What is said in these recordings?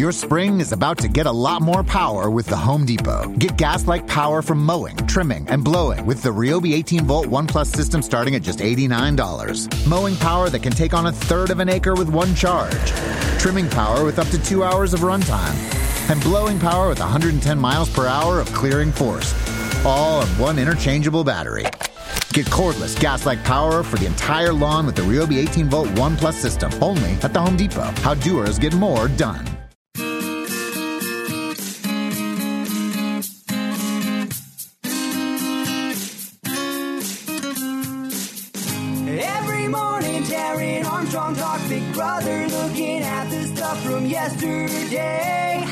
Your spring is about to get a lot more power with the Home Depot. Get gas-like power from mowing, trimming, and blowing with the Ryobi 18-volt ONE+ system starting at just $89. Mowing power that can take on a third of an acre with one charge. Trimming power with up to 2 hours of runtime. And blowing power with 110 miles per hour of clearing force. All on one interchangeable battery. Get cordless, gas-like power for the entire lawn with the Ryobi 18-volt ONE+ system. Only at the Home Depot. How doers get more done. Every morning, Darren Armstrong talks Big Brother, looking at the stuff from yesterday.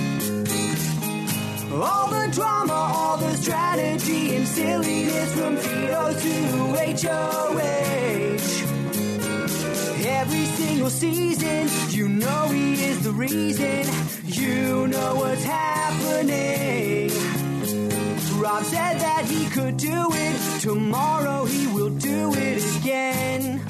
All the drama, all the strategy and silliness from Tito to HOH. Every single season, you know he is the reason. You know what's happening. Rob said that he could do it. Tomorrow he will do it again.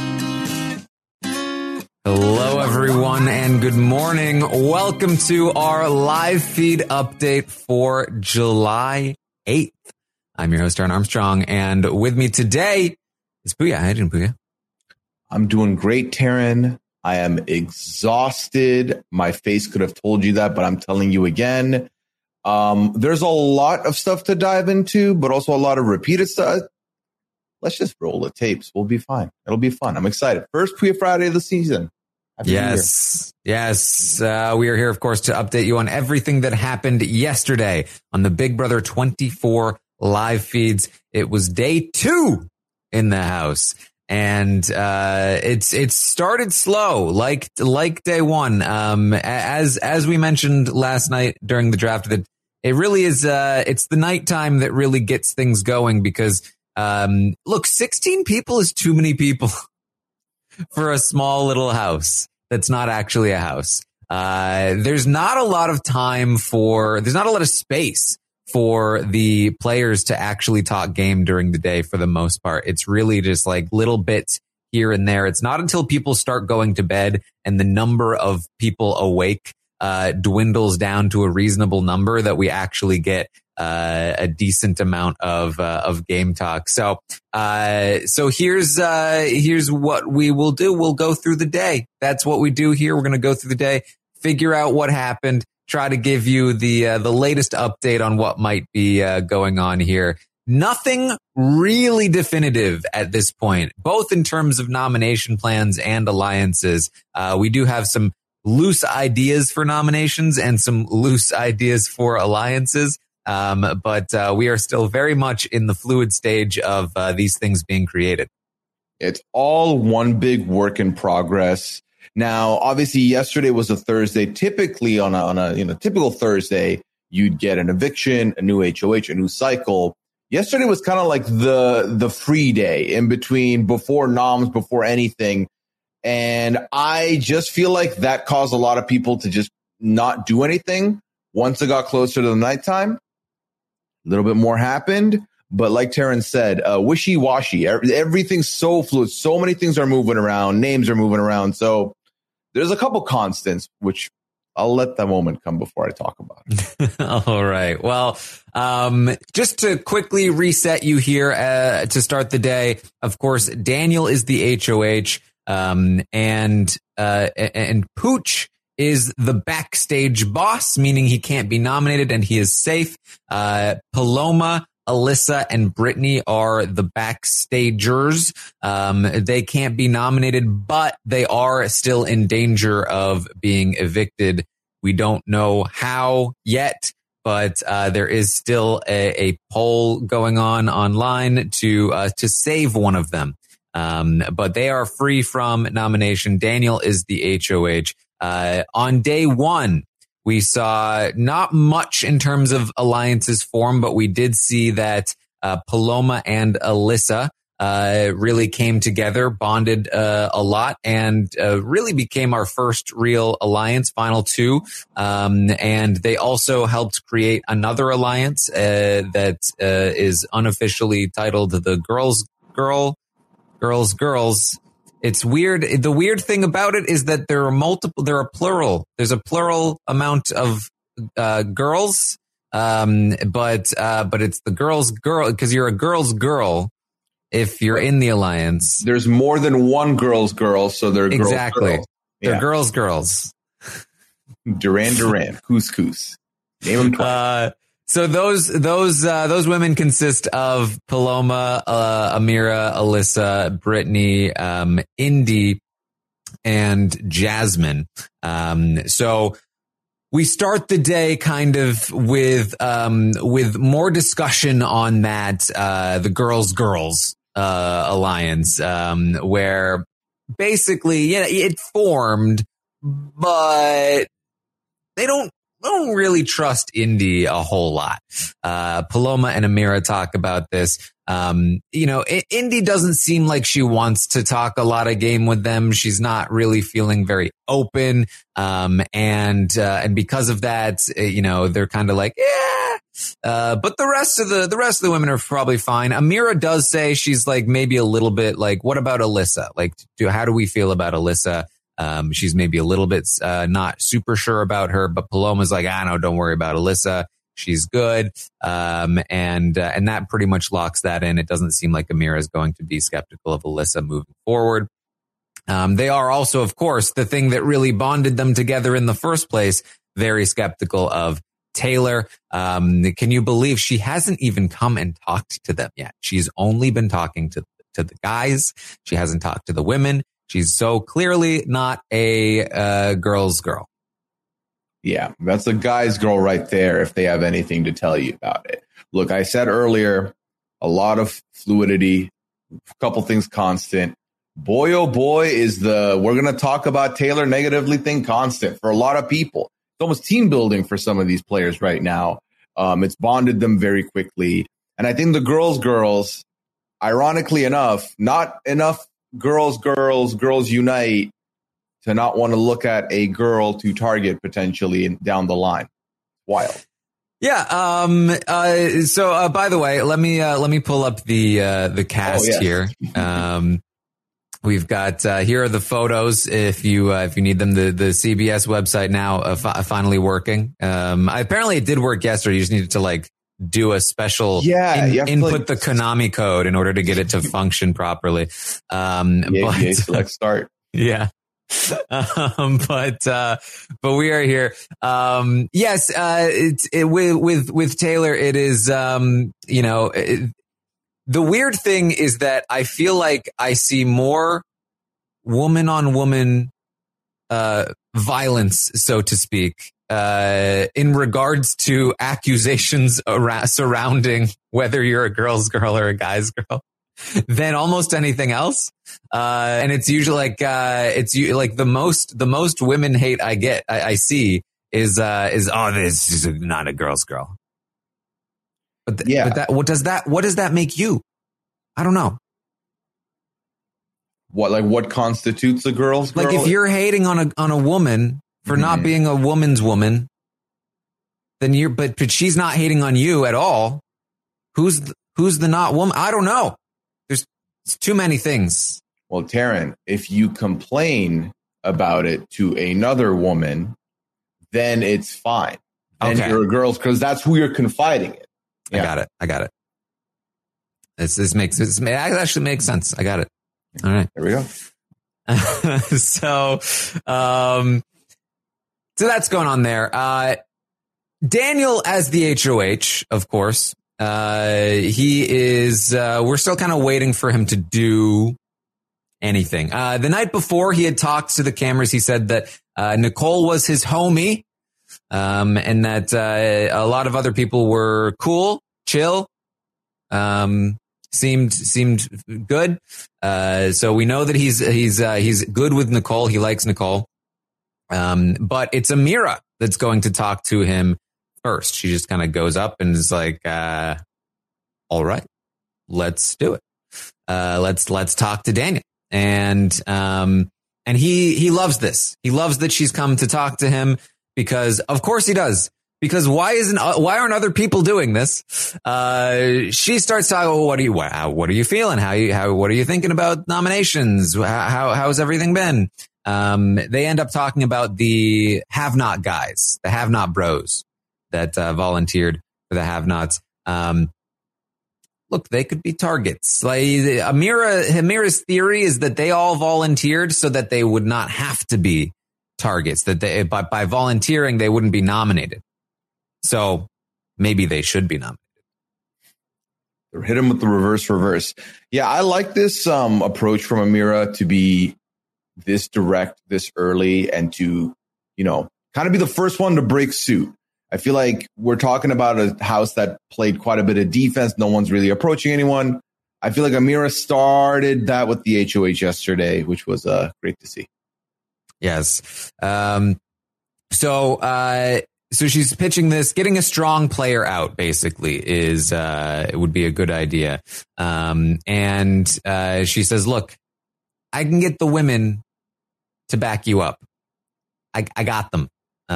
Hello, everyone, and good morning. Welcome to our live feed update for July 8th. I'm your host, Darren Armstrong, and with me today is Puya. How are you doing, Puya? I'm doing great, Taryn. I am exhausted. My face could have told you that, but I'm telling you again. There's a lot of stuff to dive into, but also a lot of repeated stuff. Let's just roll the tapes. We'll be fine. It'll be fun. I'm excited. First Puya Friday of the season. Yes. We are here, of course, to update you on everything that happened yesterday on the Big Brother 24 live feeds. It was day 2 in the house, and it started slow, like day 1. As we mentioned last night during the draft, that it really is. It's the nighttime that really gets things going because, look, 16 people is too many people. For a small little house that's not actually a house. There's not a lot of there's not a lot of space for the players to actually talk game during the day for the most part. It's really just like little bits here and there. It's not until people start going to bed and the number of people awake dwindles down to a reasonable number that we actually get a decent amount of game talk. So here's what we will do. We'll go through the day. That's what we do here. We're going to go through the day, figure out what happened, try to give you the latest update on what might be going on here. Nothing really definitive at this point, both in terms of nomination plans and alliances. We do have some loose ideas for nominations and some loose ideas for alliances. But we are still very much in the fluid stage of these things being created. It's all one big work in progress. Now, obviously, yesterday was a Thursday. Typically, on a typical Thursday, you'd get an eviction, a new HOH, a new cycle. Yesterday was kind of like the free day in between, before noms, before anything. And I just feel like that caused a lot of people to just not do anything. Once it got closer to the nighttime, a little bit more happened, but like Taryn said, wishy-washy. Everything's so fluid. So many things are moving around. Names are moving around. So there's a couple constants, which I'll let that moment come before I talk about it. All right. Well, just to quickly reset you here to start the day, of course, Daniel is the HOH, and Pooch is the backstage boss, meaning he can't be nominated and he is safe. Paloma, Alyssa, and Brittany are the backstagers. They can't be nominated, but they are still in danger of being evicted. We don't know how yet, but there is still a poll going on online to save one of them. But they are free from nomination. Daniel is the HOH. On day 1, we saw not much in terms of alliances form, but we did see that Paloma and Alyssa really came together, bonded a lot, and really became our first real alliance, final 2. And they also helped create another alliance that is unofficially titled the Girls. It's weird. The weird thing about it is that there are plural. There's a plural amount of girls, but it's the girl because you're a girl's girl if you're in the alliance. There's more than one girl's girl, so they're exactly. girls. They're Yeah. girls. Duran Duran, couscous. Name them twice. So those women consist of Paloma, Amira, Alyssa, Brittany, Indy, and Jasmine. So we start the day kind of with more discussion on that, the girls alliance, where basically, yeah, it formed, but they don't really trust Indy a whole lot. Paloma and Amira talk about this. Indy doesn't seem like she wants to talk a lot of game with them. She's not really feeling very open. And because of that, they're kind of like, yeah. But the rest of the women are probably fine. Amira does say she's like maybe a little bit like, what about Alyssa? Like, how do we feel about Alyssa? She's maybe a little bit not super sure about her, but Paloma's like, no, don't worry about Alyssa. She's good. And that pretty much locks that in. It doesn't seem like Amira is going to be skeptical of Alyssa moving forward. They are also, of course, the thing that really bonded them together in the first place, very skeptical of Taylor. Can you believe she hasn't even come and talked to them yet? She's only been talking to the guys. She hasn't talked to the women. She's so clearly not a girl's girl. Yeah, that's a guy's girl right there if they have anything to tell you about it. Look, I said earlier, a lot of fluidity, a couple things constant. Boy, oh boy, we're going to talk about Taylor negatively thing constant for a lot of people. It's almost team building for some of these players right now. It's bonded them very quickly. And I think the girls, ironically enough, not enough girls unite to not want to look at a girl to target potentially down the line. Wild. Yeah. So by the way, let me pull up the cast here. We've got here are the photos if you need them. The CBS website now finally working. Apparently it did work yesterday. You just needed to like do a special input the Konami code in order to get it to function properly. Select start. Yeah. But we are here. Yes. With Taylor, it is, the weird thing is that I feel like I see more woman on woman, violence, so to speak, in regards to accusations surrounding whether you're a girl's girl or a guy's girl than almost anything else. And it's usually like, the most women hate I see is, this is not a girl's girl. But what does that make you? I don't know. What constitutes a girl's girl? Like if you're hating on a woman for not being a woman's woman, then but she's not hating on you at all. Who's the not woman? I don't know. There's too many things. Well, Taryn, if you complain about it to another woman, then it's fine. And you're a girl's, because that's who you're confiding in. Yeah. I got it. This actually makes sense. I got it. All right. There we go. So that's going on there. Daniel as the HOH, of course. He is, we're still kind of waiting for him to do anything. The night before he had talked to the cameras, he said that, Nicole was his homie. And that, a lot of other people were cool, chill, seemed good. So we know that he's good with Nicole. He likes Nicole. But it's Amira that's going to talk to him first. She just kind of goes up and is like, all right, let's do it. Let's talk to Daniel. And he loves this. He loves that she's come to talk to him because of course he does, because why aren't other people doing this? She starts talking, well, what are you feeling? What are you thinking about nominations? How's everything been? They end up talking about the have-not guys, the have-not bros that volunteered for the have-nots. Look, they could be targets. Like Amira's theory is that they all volunteered so that they would not have to be targets, that by volunteering, they wouldn't be nominated. So maybe they should be nominated. Hit him with the reverse. Yeah, I like this approach from Amira to be this direct, this early, and to, kind of be the first one to break suit. I feel like we're talking about a house that played quite a bit of defense. No one's really approaching anyone. I feel like Amira started that with the HOH yesterday, which was great to see. Yes. So she's pitching this, getting a strong player out basically it would be a good idea. And she says, look, I can get the women to back you up. I got them.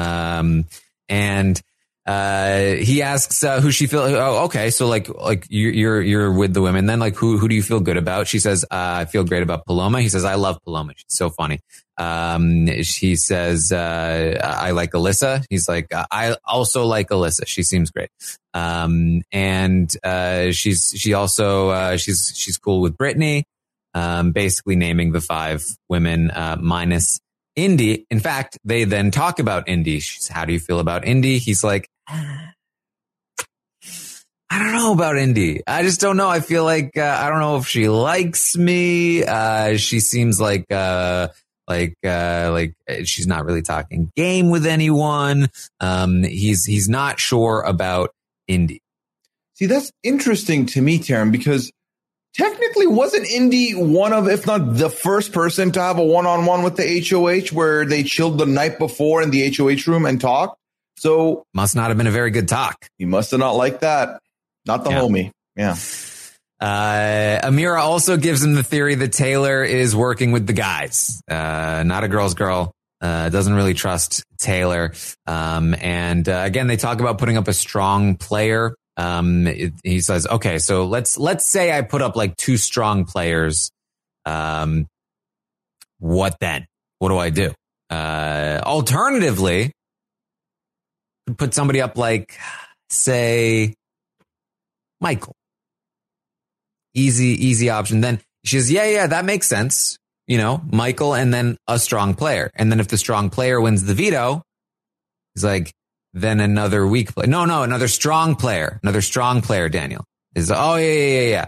And he asks who she feels. Oh, okay. So like you're with the women. Then like who do you feel good about? She says, I feel great about Paloma. He says, I love Paloma. She's so funny. She says, I like Alyssa. He's like, I also like Alyssa. She seems great. And she's cool with Brittany. Basically naming the 5 women, minus Indy. In fact, they then talk about Indy. She's, how do you feel about Indy? He's like, I don't know about Indy. I just don't know. I feel like, I don't know if she likes me. She seems like she's not really talking game with anyone. He's not sure about Indy. See, that's interesting to me, Taran, because technically wasn't Indy one of, if not the first person to have a one-on-one with the HOH where they chilled the night before in the HOH room and talked? So must not have been a very good talk. He must have not liked that. Not the homie. Yeah. Amira also gives him the theory that Taylor is working with the guys, not a girl's girl. Doesn't really trust Taylor. And again, they talk about putting up a strong player. He says, okay, so let's say I put up like 2 strong players. What then? What do I do? Alternatively, put somebody up like, say, Michael. Easy option. Then she says, yeah, that makes sense. Michael and then a strong player. And then if the strong player wins the veto, he's like, then another weak player. No, another strong player. Daniel is, oh yeah.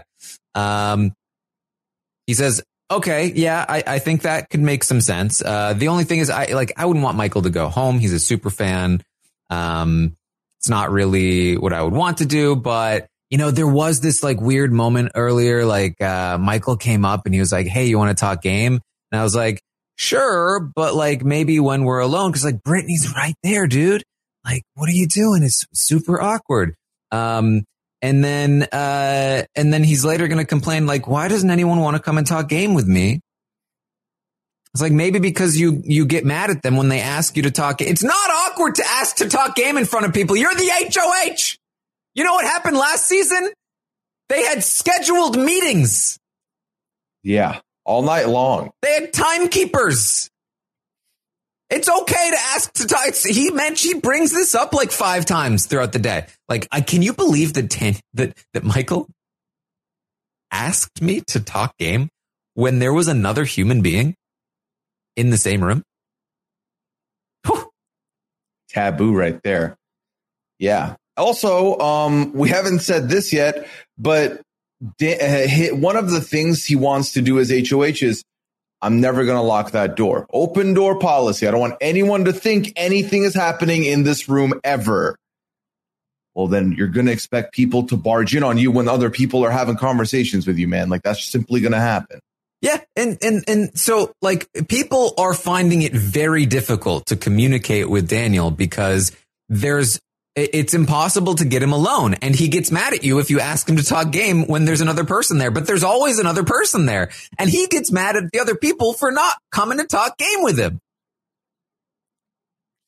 He says, okay, yeah, I think that could make some sense. The only thing is I wouldn't want Michael to go home. He's a super fan. It's not really what I would want to do, but there was this like weird moment earlier, like, Michael came up and he was like, hey, you want to talk game? And I was like, sure, but like maybe when we're alone, cause like Brittany's right there, dude. Like, what are you doing? It's super awkward. And then he's later going to complain, like, why doesn't anyone want to come and talk game with me? It's like, maybe because you get mad at them when they ask you to talk. It's not awkward to ask to talk game in front of people. You're the HOH. You know what happened last season? They had scheduled meetings. Yeah. All night long. They had timekeepers. It's okay to ask to talk. He brings this up like 5 times throughout the day. Like, can you believe that Michael asked me to talk game when there was another human being in the same room? Whew. Taboo right there. Yeah. Also, we haven't said this yet, but one of the things he wants to do as HOH is, I'm never going to lock that door. Open door policy. I don't want anyone to think anything is happening in this room ever. Well, then you're going to expect people to barge in on you when other people are having conversations with you, man. Like, that's simply going to happen. Yeah. And so like people are finding it very difficult to communicate with Daniel because it's impossible to get him alone. And he gets mad at you if you ask him to talk game when there's another person there, but there's always another person there. And he gets mad at the other people for not coming to talk game with him.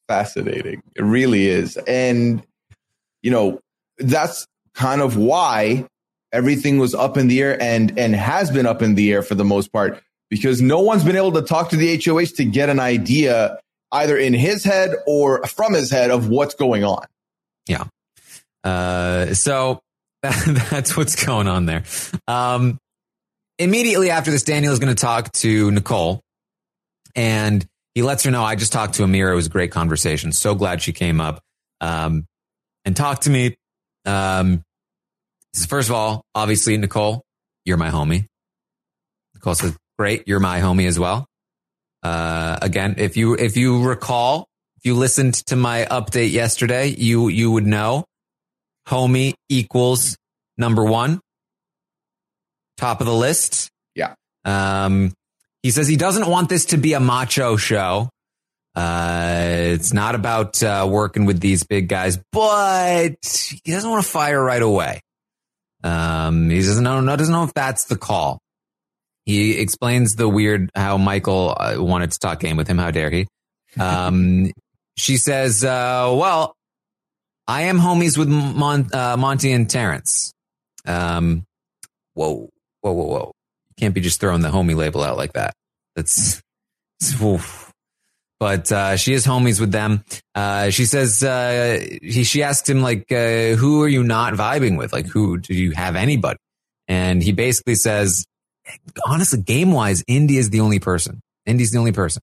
fascinating. It really is. And, that's kind of why everything was up in the air and has been up in the air for the most part, because no one's been able to talk to the HOH to get an idea either in his head or from his head of what's going on. Yeah. So that's what's going on there. Immediately after this, Daniel is going to talk to Nicole, and he lets her know, I just talked to Amira. It was a great conversation. So glad she came up and talked to me. First of all, obviously, Nicole, you're my homie. Nicole says, great, you're my homie as well. Again, if you recall, if you listened to my update yesterday, you would know homie equals number one, top of the list. Yeah. He says he doesn't want this to be a macho show. It's not about working with these big guys, but he doesn't want to fire right away. He doesn't know if that's the call. He explains how Michael wanted to talk game with him. How dare he? She says, well, I am homies with Monty and Terrence. Whoa. You can't be just throwing the homie label out like that. That's oof. But she is homies with them. She says, she asks him, like, who are you not vibing with? Like, who do you have anybody? And he basically says, honestly, game-wise, Indy is the only person. Indy's the only person.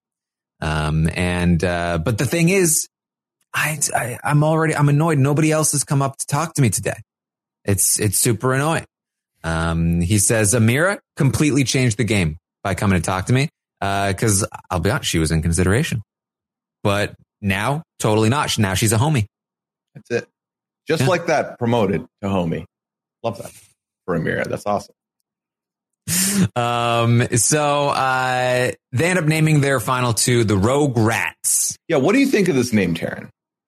But the thing is, I'm annoyed. Nobody else has come up to talk to me today. It's super annoying. He says, Amira completely changed the game by coming to talk to me. Cause I'll be honest, she was in consideration, but now totally not. Now she's a homie. That's it. Just like that, promoted to homie. Love that for Amira. That's awesome. So they end up naming their final two the Rogue Rats. Yeah. What do you think of this name, Taryn?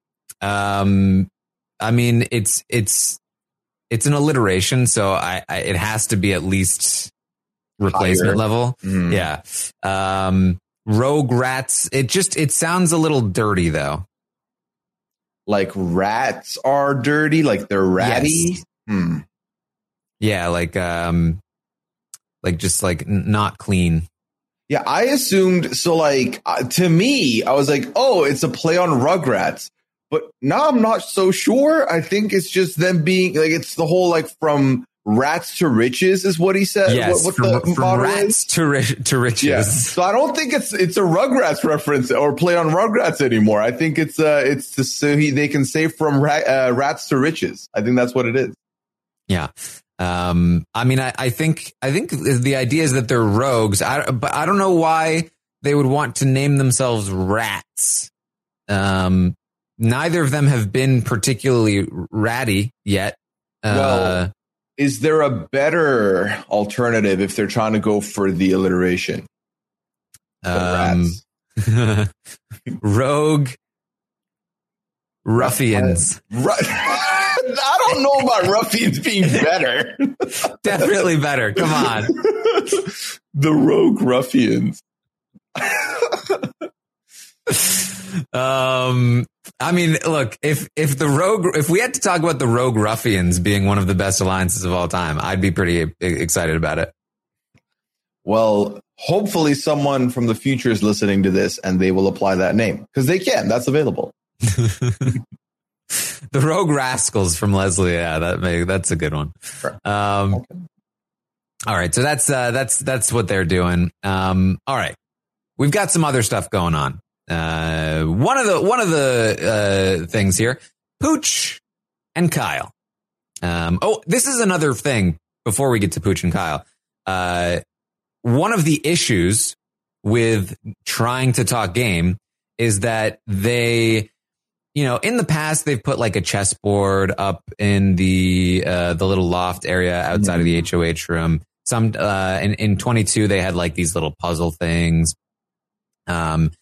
I mean, it's an alliteration, so it has to be at least replacement higher level. Mm. Yeah. Rogue Rats. It sounds a little dirty though. Like rats are dirty, like they're ratty. Yes. Yeah, like just like not clean. Yeah, I assumed so. Like to me, I was like, oh, it's a play on Rugrats. But now I'm not so sure. I think it's just them being like, it's the whole like from rats to riches is what he said. Yes, what from rats to riches. Yeah. So I don't think it's a Rugrats reference or play on Rugrats anymore. I think it's so they can say from rats to riches. I think that's what it is. Yeah. I mean, I think the idea is that they're rogues. But I don't know why they would want to name themselves rats. Neither of them have been particularly ratty yet. Well, is there a better alternative if they're trying to go for the alliteration? Rogue ruffians. I don't know about ruffians being better. Definitely better. Come on. The Rogue Ruffians. I mean, look, if we had to talk about the Rogue Ruffians being one of the best alliances of all time, I'd be pretty excited about it. Well, hopefully someone from the future is listening to this and they will apply that name because they can. That's available. The Rogue Rascals from Leslie. Yeah, that's a good one. Sure. Okay. All right. So that's what they're doing. All right. We've got some other stuff going on. One of the things here, Pooch and Kyle. This is another thing before we get to Pooch and Kyle. One of the issues with trying to talk game is that they, in the past they've put like a chessboard up in the little loft area outside of the HOH room. Some in 22 they had like these little puzzle things. Like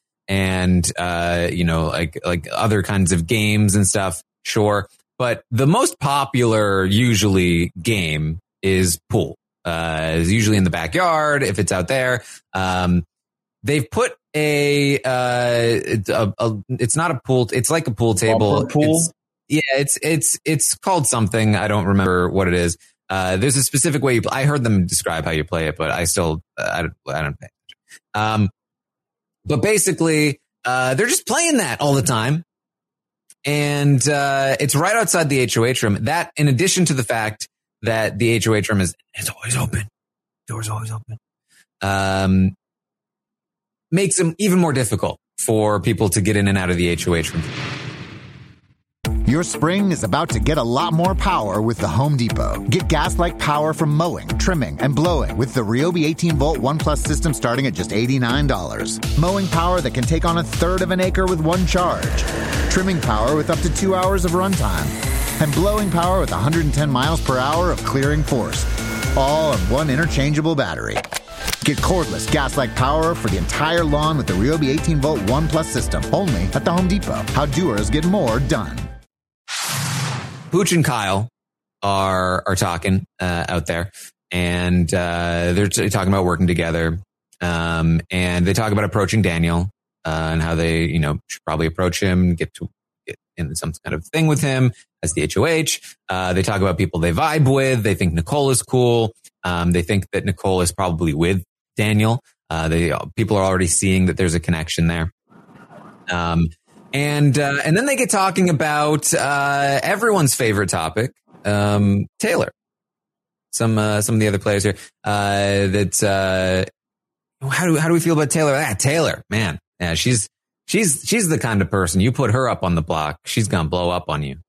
other kinds of games and stuff, sure. But the most popular usually game is pool. Is usually in the backyard if it's out there. they've put it's not a pool. It's like a pool table. Pool? It's called something. I don't remember what it is. There's a specific way I heard them describe how you play it, but I still, I don't pay attention. But basically, they're just playing that all the time. And, it's right outside the HOH room. That, in addition to the fact that the HOH room is always open. Doors always open. Makes them even more difficult for people to get in and out of the HOH room. Your spring is about to get a lot more power with the Home Depot. Get gas-like power from mowing, trimming, and blowing with the Ryobi 18-volt ONE+ system starting at just $89. Mowing power that can take on a third of an acre with one charge. Trimming power with up to 2 hours of runtime. And blowing power with 110 miles per hour of clearing force. All on one interchangeable battery. Get cordless gas-like power for the entire lawn with the Ryobi 18-volt ONE+ system. Only at the Home Depot. How doers get more done. Pooch and Kyle are talking out there, and they're talking about working together. And they talk about approaching Daniel and how they, should probably approach him, get in some kind of thing with him as the HOH. They talk about people they vibe with. They think Nicole is cool. They think that Nicole is probably with Daniel. People are already seeing that there's a connection there. And then they get talking about everyone's favorite topic, Taylor. Some of the other players here. How do we feel about Taylor? Taylor, man, yeah, she's the kind of person you put her up on the block, she's gonna blow up on you.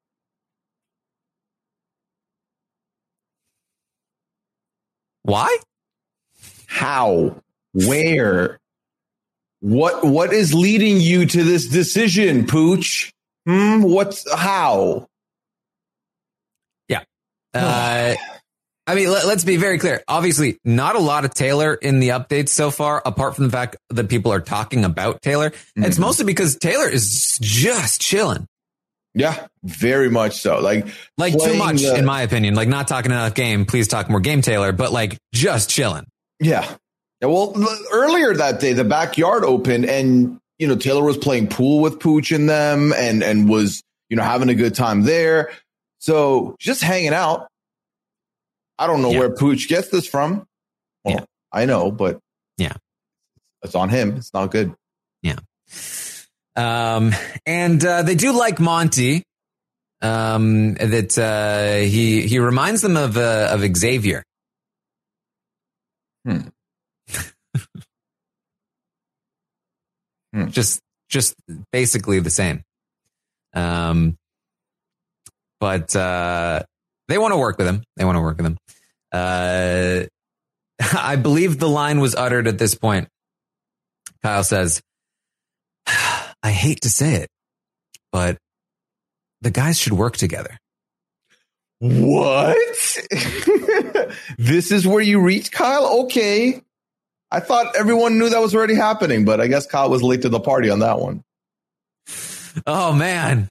Why? How? Where? What is leading you to this decision, Pooch? How? Yeah. I mean, let's be very clear. Obviously, not a lot of Taylor in the updates so far, apart from the fact that people are talking about Taylor. Mm-hmm. It's mostly because Taylor is just chilling. Yeah, very much so. Like too much, in my opinion. Like, not talking enough game. Please talk more game, Taylor. But just chilling. Yeah. Well, earlier that day, the backyard opened, and Taylor was playing pool with Pooch and them, and was having a good time there. So just hanging out. I don't know where Pooch gets this from. Well, I know, but it's on him. It's not good. Yeah. And they do like Monty. That he reminds them of Xavier. Just basically the same. But they want to work with him. I believe the line was uttered at this point. Kyle says, I hate to say it, but the guys should work together. What? This is where you reach, Kyle? Okay. I thought everyone knew that was already happening, but I guess Kyle was late to the party on that one. Oh man.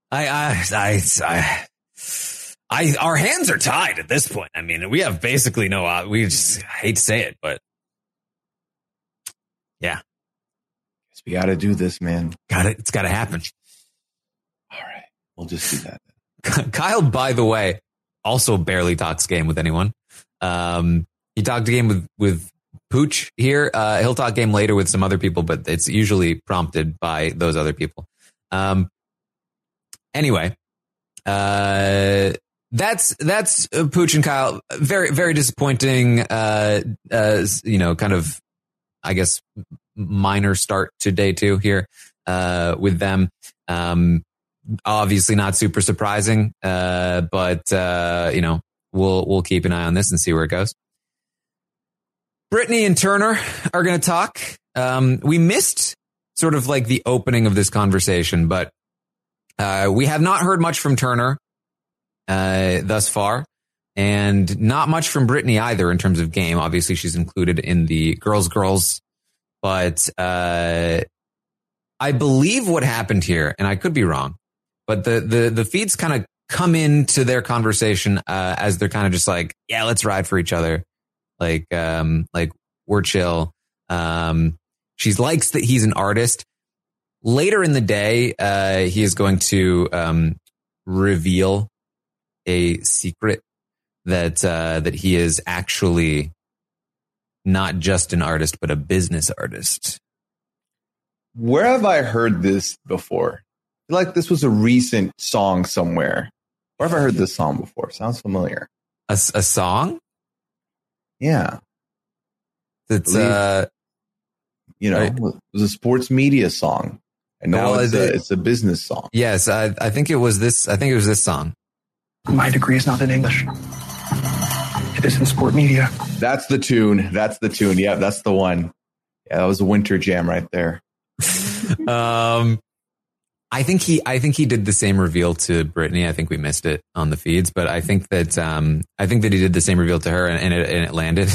Our hands are tied at this point. I mean, we have basically we just hate to say it, but yeah. Guess we got to do this, man. It's got to happen. All right. We'll just do that. Kyle, by the way, also barely talks game with anyone. He talked a game with Pooch here. He'll talk game later with some other people, but it's usually prompted by those other people. Anyway, that's Pooch and Kyle. Very, very disappointing, kind of, I guess, minor start to day 2 here, with them. Obviously not super surprising, but we'll keep an eye on this and see where it goes. Brittany and Turner are going to talk. We missed sort of like the opening of this conversation, but we have not heard much from Turner thus far, and not much from Brittany either in terms of game. Obviously, she's included in the girls, but I believe what happened here, and I could be wrong, but the feeds kind of come into their conversation as they're kind of just like, yeah, let's ride for each other. Like we're chill. She likes that he's an artist. Later in the day, he is going to reveal a secret that he is actually not just an artist, but a business artist. Where have I heard this before? I feel like this was a recent song somewhere. Where have I heard this song before? Sounds familiar. A song? Yeah. It's it was a sports media song. I know it's a business song. Yes, I think it was this. I think it was this song. My degree is not in English. It is in sport media. That's the tune. Yeah, that's the one. Yeah, that was a winter jam right there. I think he did the same reveal to Brittany. I think we missed it on the feeds, but I think that he did the same reveal to her and it landed.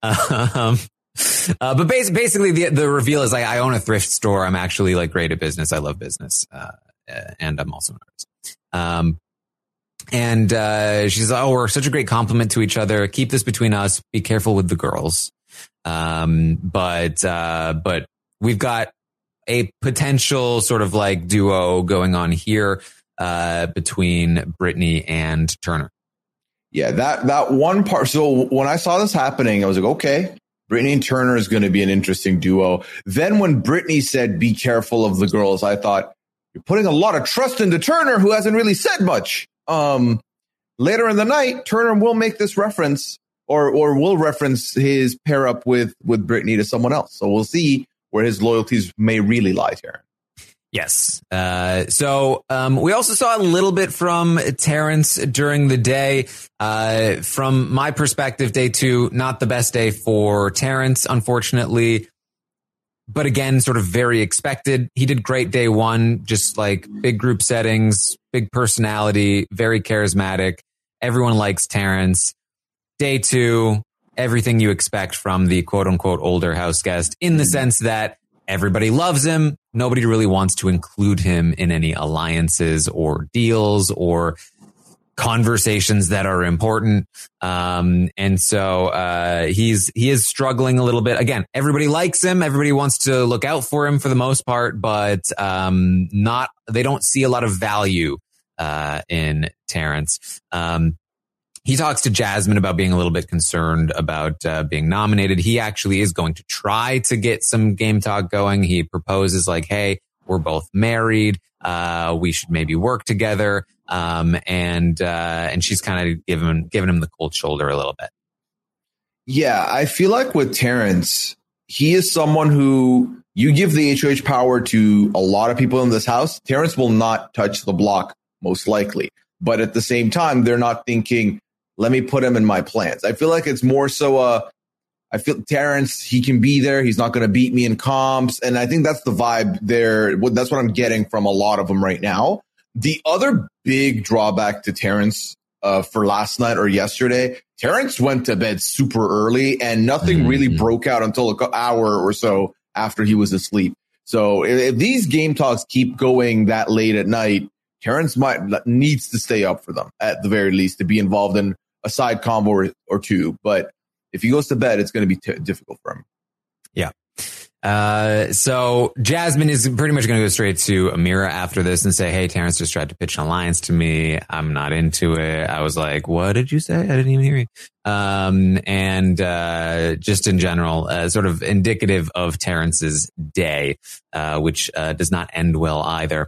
But basically the reveal is I own a thrift store. I'm actually like great at business. I love business. And I'm also an artist. And she's like, oh, we're such a great compliment to each other. Keep this between us. Be careful with the girls. But we've got a potential sort of like duo going on here, between Brittany and Turner. Yeah, that one part. So when I saw this happening, I was like, okay, Brittany and Turner is going to be an interesting duo. Then when Brittany said, be careful of the girls, I thought, you're putting a lot of trust into Turner, who hasn't really said much. Later in the night, Turner will make this reference or will reference his pair up with Brittany to someone else. So we'll see where his loyalties may really lie here. Yes. So we also saw a little bit from Terrence during the day. From my perspective, day 2, not the best day for Terrence, unfortunately. But again, sort of very expected. He did great day 1, just like big group settings, big personality, very charismatic. Everyone likes Terrence. Day 2, everything you expect from the quote unquote older house guest, in the sense that everybody loves him. Nobody really wants to include him in any alliances or deals or conversations that are important. And so he is struggling a little bit. Again, everybody likes him. Everybody wants to look out for him for the most part, but they don't see a lot of value in Terrence. He talks to Jasmine about being a little bit concerned about being nominated. He actually is going to try to get some game talk going. He proposes like, hey, we're both married. We should maybe work together. And she's kind of giving him the cold shoulder a little bit. Yeah, I feel like with Terrence, he is someone who you give the HOH power to a lot of people in this house. Terrence will not touch the block, most likely. But at the same time, they're not thinking, let me put him in my plans. I feel like it's more so I feel Terrence, he can be there. He's not going to beat me in comps. And I think that's the vibe there. That's what I'm getting from a lot of them right now. The other big drawback to Terrence for last night or yesterday, Terrence went to bed super early and nothing really broke out until an hour or so after he was asleep. So if these game talks keep going that late at night, Terrence needs to stay up for them at the very least to be involved in a side combo or two. But if he goes to bed, it's going to be difficult for him. Yeah. So Jasmine is pretty much going to go straight to Amira after this and say, hey, Terrence just tried to pitch an alliance to me. I'm not into it. I was like, what did you say? I didn't even hear you. And just in general, sort of indicative of Terrence's day, which does not end well either.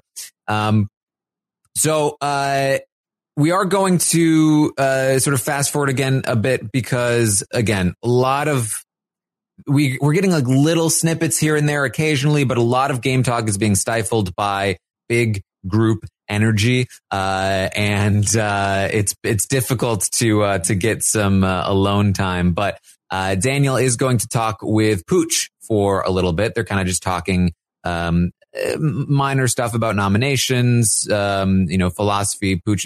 So we are going to sort of fast forward again a bit because, again, a lot of we're getting like little snippets here and there occasionally, but a lot of game talk is being stifled by big group energy, and it's difficult to get some alone time. But Daniel is going to talk with Pooch for a little bit. They're kind of just talking minor stuff about nominations, philosophy. Pooch,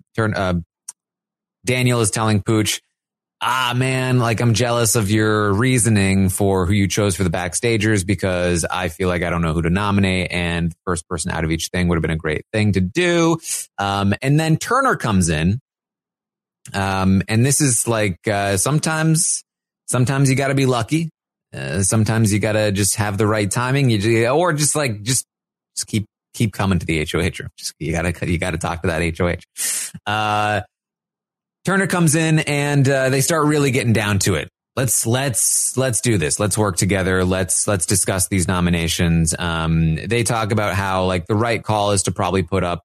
Daniel is telling Pooch, man, like I'm jealous of your reasoning for who you chose for the backstagers because I feel like I don't know who to nominate and first person out of each thing would have been a great thing to do. And then Turner comes in. And this is like, sometimes you got to be lucky. sometimes you gotta just have the right timing. Or just keep coming to the HOH room. You gotta talk to that HOH. Turner comes in and they start really getting down to it. Let's do this. Let's work together. Let's discuss these nominations. They talk about how like the right call is to probably put up,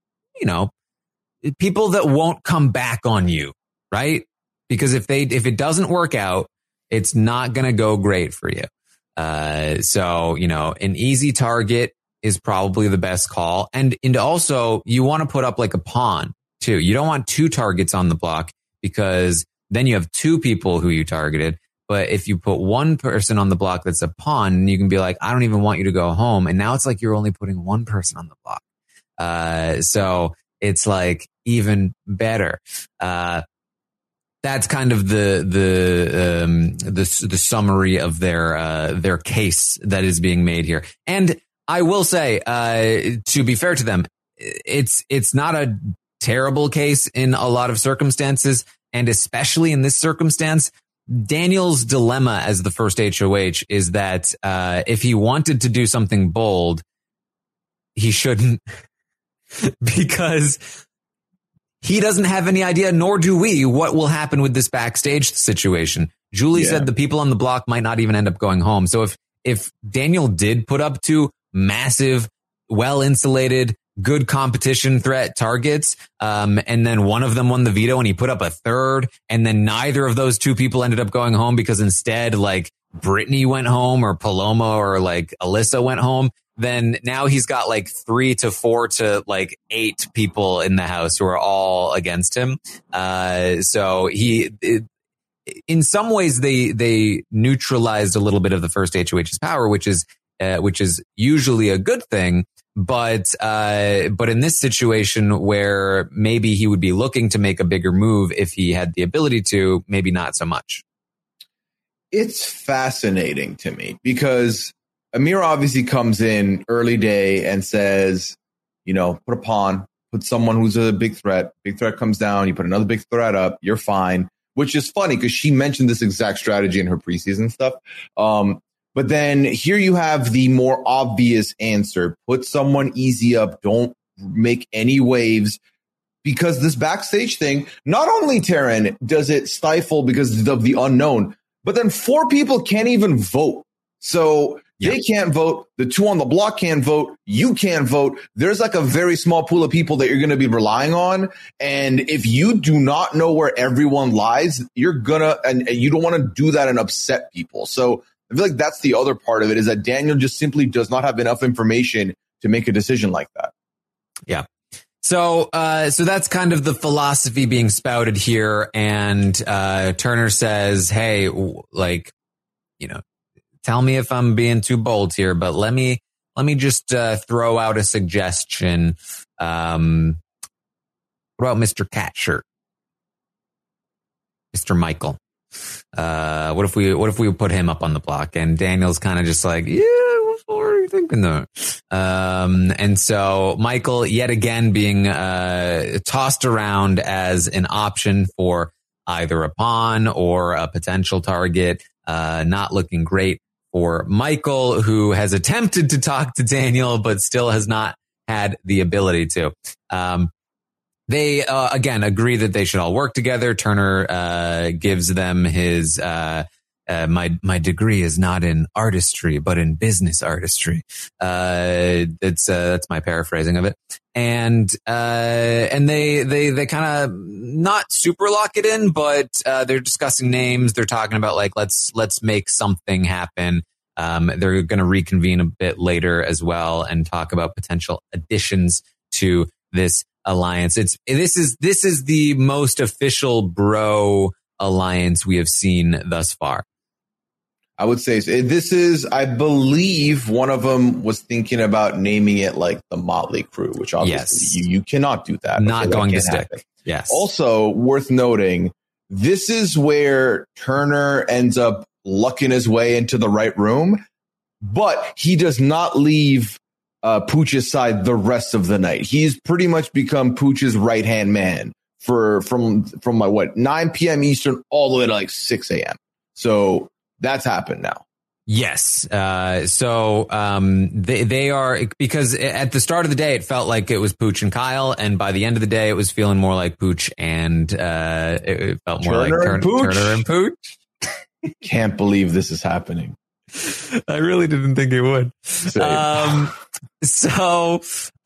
people that won't come back on you, right? Because if it doesn't work out, it's not going to go great for you. So, an easy target is probably the best call. And also you want to put up like a pawn too. You don't want 2 targets on the block because then you have 2 people who you targeted. But if you put 1 person on the block that's a pawn, you can be like, I don't even want you to go home. And now it's like you're only putting 1 person on the block. So it's like even better. That's kind of the summary of their case that is being made here. And I will say, to be fair to them, it's not a terrible case in a lot of circumstances. And especially in this circumstance, Daniel's dilemma as the first HOH is that if he wanted to do something bold, he shouldn't, because he doesn't have any idea, nor do we, what will happen with this backstage situation. Julie said the people on the block might not even end up going home. So if Daniel did put up 2 massive, well-insulated, good competition threat targets, and then one of them won the veto and he put up a 3rd, and then neither of those 2 people ended up going home because instead like Brittany went home or Paloma or like Alyssa went home, then now he's got like 3 to 4 to like 8 people in the house who are all against him. So in some ways they neutralized a little bit of the first HOH's power, which is usually a good thing. But in this situation where maybe he would be looking to make a bigger move if he had the ability to, maybe not so much. It's fascinating to me because Amir obviously comes in early day and says, put a pawn, put someone who's a big threat. Big threat comes down. You put another big threat up. You're fine, which is funny because she mentioned this exact strategy in her preseason stuff. But then here you have the more obvious answer. Put someone easy up. Don't make any waves. Because this backstage thing, not only, Taryn, does it stifle because of the unknown, but then 4 people can't even vote. So they can't vote. The 2 on the block can't vote. You can't vote. There's like a very small pool of people that you're going to be relying on. And if you do not know where everyone lies, you're and you don't want to do that and upset people. So I feel like that's the other part of it, is that Daniel just simply does not have enough information to make a decision like that. Yeah. So that's kind of the philosophy being spouted here. And Turner says, hey, tell me if I'm being too bold here, but let me just throw out a suggestion. What about Mr. Catshirt? Mr. Michael? What if we put him up on the block? And Daniel's kind of just like, what are you thinking though? And so Michael, yet again, being tossed around as an option for either a pawn or a potential target, not looking great for Michael, who has attempted to talk to Daniel, but still has not had the ability to. They, again, agree that they should all work together. Turner gives them his, my degree is not in artistry, but in business artistry. That's my paraphrasing of it. And they kind of not super lock it in, but they're discussing names. They're talking about like, let's make something happen. They're going to reconvene a bit later as well and talk about potential additions to this alliance. This is the most official bro alliance we have seen thus far. I would say this is, I believe one of them was thinking about naming it like the Motley Crew, which obviously you cannot do that. Not going to stick. Happen. Yes. Also worth noting, this is where Turner ends up lucking his way into the right room, but he does not leave Pooch's side the rest of the night. He's pretty much become Pooch's right-hand man from 9 p.m. Eastern all the way to like 6 a.m. So that's happened now. Yes. So they are, because at the start of the day, it felt like it was Pooch and Kyle. And by the end of the day, it was feeling more like Pooch and it felt more like Turner and Pooch. Can't believe this is happening. I really didn't think it would. So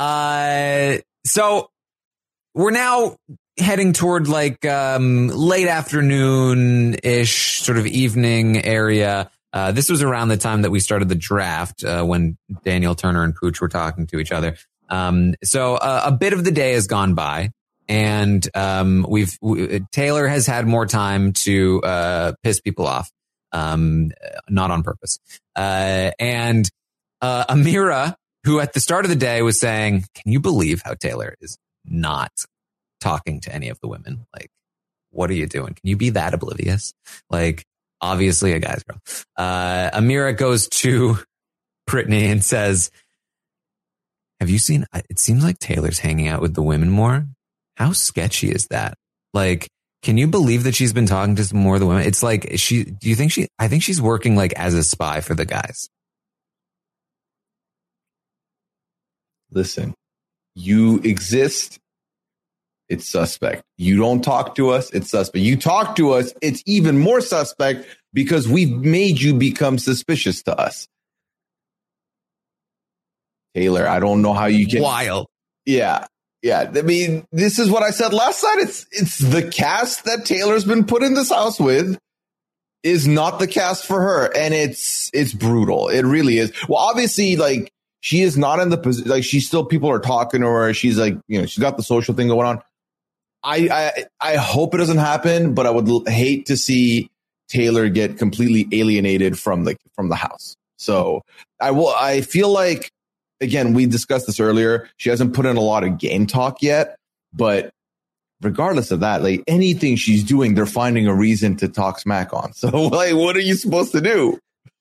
we're now heading toward like late afternoon-ish, sort of evening area. This was around the time that we started the draft, when Daniel, Turner, and Pooch were talking to each other. So a bit of the day has gone by, and Taylor has had more time to piss people off, not on purpose. And Amira, who at the start of the day was saying, "Can you believe how Taylor is not talking to any of the women? Like, what are you doing? Can you be that oblivious?" Like, obviously a guy's girl. Amira goes to Brittany and says, "Have you seen, it seems like Taylor's hanging out with the women more. How sketchy is that? Like, can you believe that she's been talking to some more of the women? It's like, I think she's working like as a spy for the guys." Listen, you exist. It's suspect. You don't talk to us. It's suspect. You talk to us. It's even more suspect because we've made you become suspicious to us. Taylor, I don't know how you can. Wild. Yeah. I mean, this is what I said last night. It's the cast that Taylor's been put in this house with is not the cast for her. And it's brutal. It really is. Well, obviously, like, she is not in the position, like, she's still, people are talking to her. She's like, she's got the social thing going on. I hope it doesn't happen, but I would hate to see Taylor get completely alienated from the house. So I feel like, again, we discussed this earlier. She hasn't put in a lot of game talk yet, but regardless of that, like, anything she's doing, they're finding a reason to talk smack on. So, like, what are you supposed to do?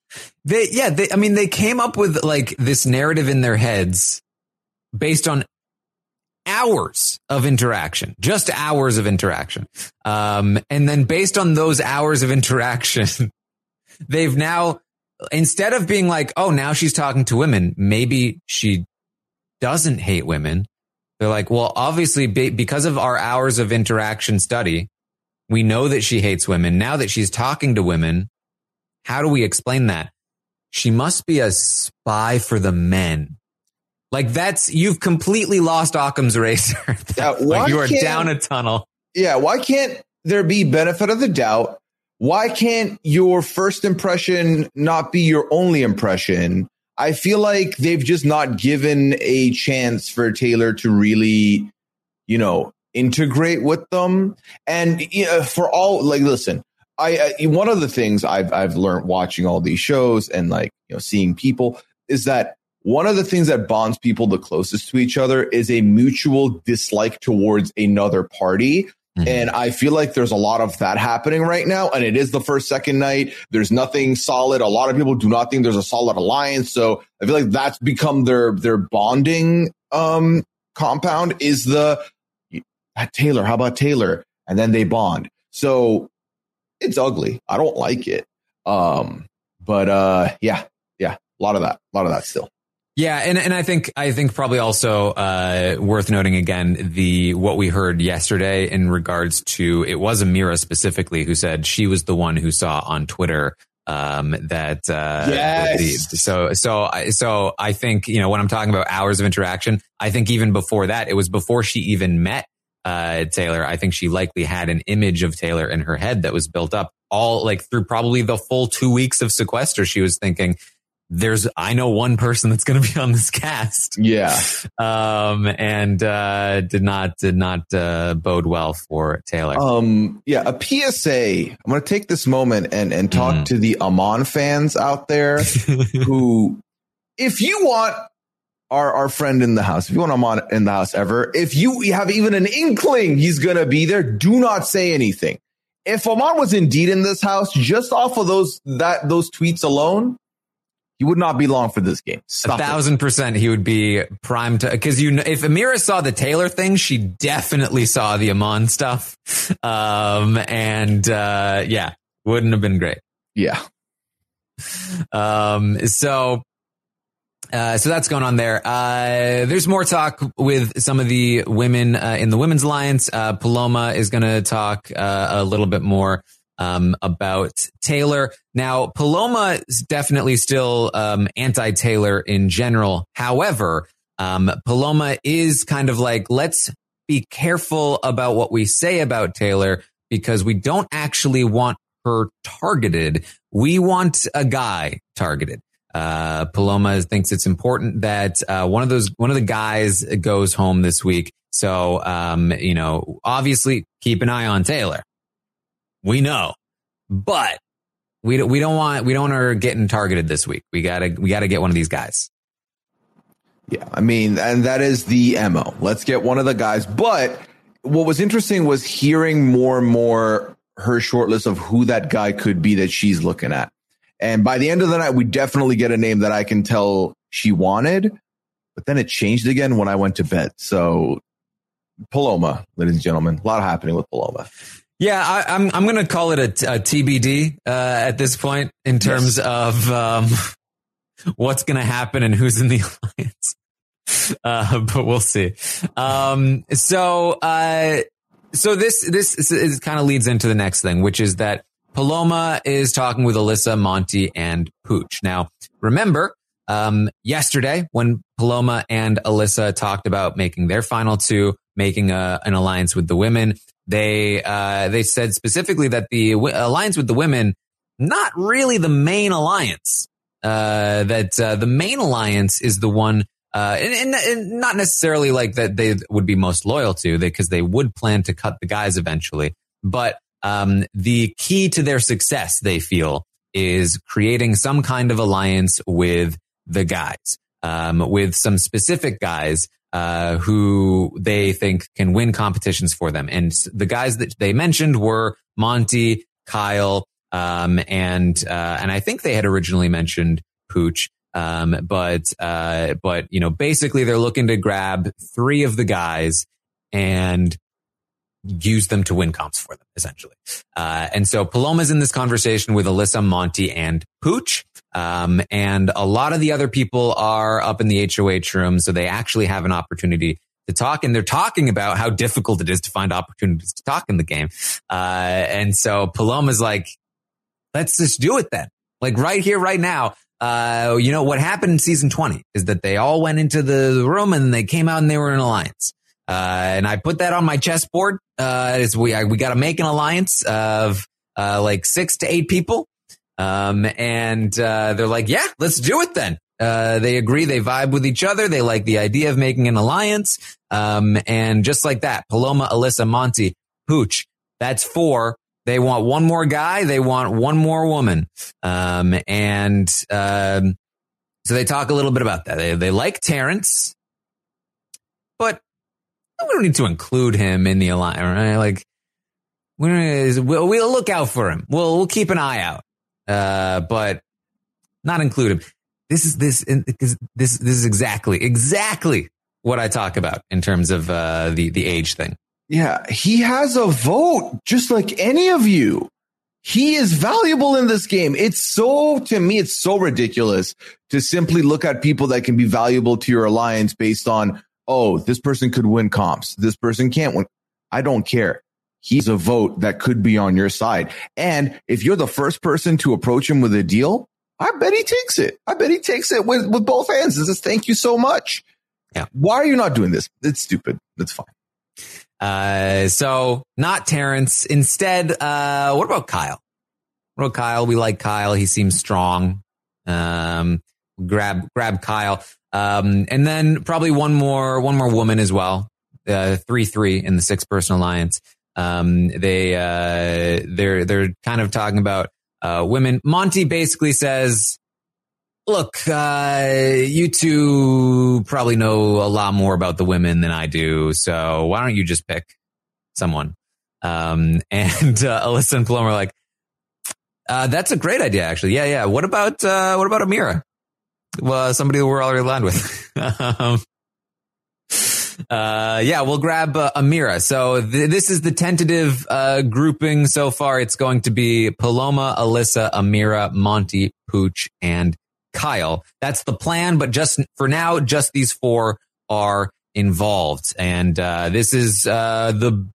They came up with like this narrative in their heads based on hours of interaction, just hours of interaction. And then based on those hours of interaction, they've now, instead of being like, oh, now she's talking to women, maybe she doesn't hate women. They're like, well, obviously, because of our hours of interaction study, we know that she hates women. Now that she's talking to women, how do we explain that? She must be a spy for the men. Like, you've completely lost Occam's razor. Like, you are down a tunnel. Yeah. Why can't there be benefit of the doubt? Why can't your first impression not be your only impression? I feel like they've just not given a chance for Taylor to really, integrate with them. And for all, like, listen, one of the things I've learned watching all these shows and, like, seeing people is that one of the things that bonds people the closest to each other is a mutual dislike towards another party. Mm-hmm. And I feel like there's a lot of that happening right now. And it is the second night. There's nothing solid. A lot of people do not think there's a solid alliance. So I feel like that's become their bonding compound is Taylor. How about Taylor? And then they bond. So it's ugly. I don't like it. But a lot of that still. Yeah, and I think probably also worth noting again what we heard yesterday in regards to, it was Amira specifically who said she was the one who saw on Twitter yes. So I think, when I'm talking about hours of interaction, I think even before that, it was before she even met Taylor. I think she likely had an image of Taylor in her head that was built up all, like, through probably the full 2 weeks of sequester. She was thinking, I know one person that's going to be on this cast. Yeah. And did not bode well for Taylor. A PSA. I'm going to take this moment and talk to the Amon fans out there who, if you want our friend in the house, if you want Amon in the house ever, if you have even an inkling he's going to be there, do not say anything. If Amon was indeed in this house, just off of those tweets alone, he would not be long for this game. 1,000% he would be primed to, because if Amira saw the Taylor thing, she definitely saw the Amon stuff. Wouldn't have been great. Yeah. So that's going on there. There's more talk with some of the women in the Women's Alliance. Paloma is going to talk a little bit more about Taylor. Now, Paloma is definitely still anti-Taylor in general. However, Paloma is kind of like, let's be careful about what we say about Taylor because we don't actually want her targeted. We want a guy targeted. Paloma thinks it's important that one of the guys goes home this week. So, obviously keep an eye on Taylor. We know, but we don't want her getting targeted this week. We gotta get one of these guys. Yeah, I mean, and that is the MO. Let's get one of the guys. But what was interesting was hearing more and more her short list of who that guy could be that she's looking at. And by the end of the night, we definitely get a name that I can tell she wanted. But then it changed again when I went to bed. So Paloma, ladies and gentlemen, a lot happening with Paloma. Yeah, I'm going to call it a TBD at this point in terms of what's going to happen and who's in the alliance. But we'll see. So this kind of leads into the next thing, which is that Paloma is talking with Alyssa, Monty, and Pooch. Now, remember, yesterday when Paloma and Alyssa talked about making their final two, making an alliance with the women, they said specifically that the alliance with the women, not really the main alliance. The main alliance is the one, and not necessarily like that they would be most loyal to, because they would plan to cut the guys eventually. But the key to their success, they feel, is creating some kind of alliance with the guys, with some specific guys who they think can win competitions for them. And the guys that they mentioned were Monty, Kyle, and I think they had originally mentioned Pooch. But basically they're looking to grab 3 of the guys and use them to win comps for them, essentially. And so Paloma's in this conversation with Alyssa, Monty, and Pooch. And a lot of the other people are up in the HOH room, so they actually have an opportunity to talk, and they're talking about how difficult it is to find opportunities to talk in the game. And so Paloma's like, let's just do it then. Like right here, right now. What happened in season 20 is that they all went into the room and they came out and they were in an alliance. And I put that on my chessboard. We got to make an alliance of, 6 to 8 people. And they're like, yeah, let's do it then. They agree. They vibe with each other. They like the idea of making an alliance. And just like that, Paloma, Alyssa, Monty, Pooch, that's 4. They want one more guy. They want one more woman. So they talk a little bit about that. They like Terrence, but we don't need to include him in the alliance, right? Like, we'll look out for him. We'll keep an eye out, but not include him. This is exactly what I talk about in terms of the age thing. Yeah, he has a vote just like any of you. He is valuable in this game. To me, it's so ridiculous to simply look at people that can be valuable to your alliance based on, oh, this person could win comps. This person can't win. I don't care. He's a vote that could be on your side. And if you're the first person to approach him with a deal, I bet he takes it. I bet he takes it with both hands. He says, thank you so much. Yeah. Why are you not doing this? It's stupid. That's fine. So not Terrence. Instead, what about Kyle? What about Kyle? We like Kyle. He seems strong. Grab Kyle. And then probably one more woman as well. 3-3 in the 6-person alliance. They're kind of talking about, women. Monty basically says, look, you two probably know a lot more about the women than I do, so why don't you just pick someone? And Alyssa and Paloma are like, that's a great idea, actually. Yeah. What about Amira? Well, somebody that we're already aligned with. we'll grab Amira. So this is the tentative grouping so far. It's going to be Paloma, Alyssa, Amira, Monty, Pooch, and Kyle. That's the plan, but just for now, just these four are involved. And this is obviously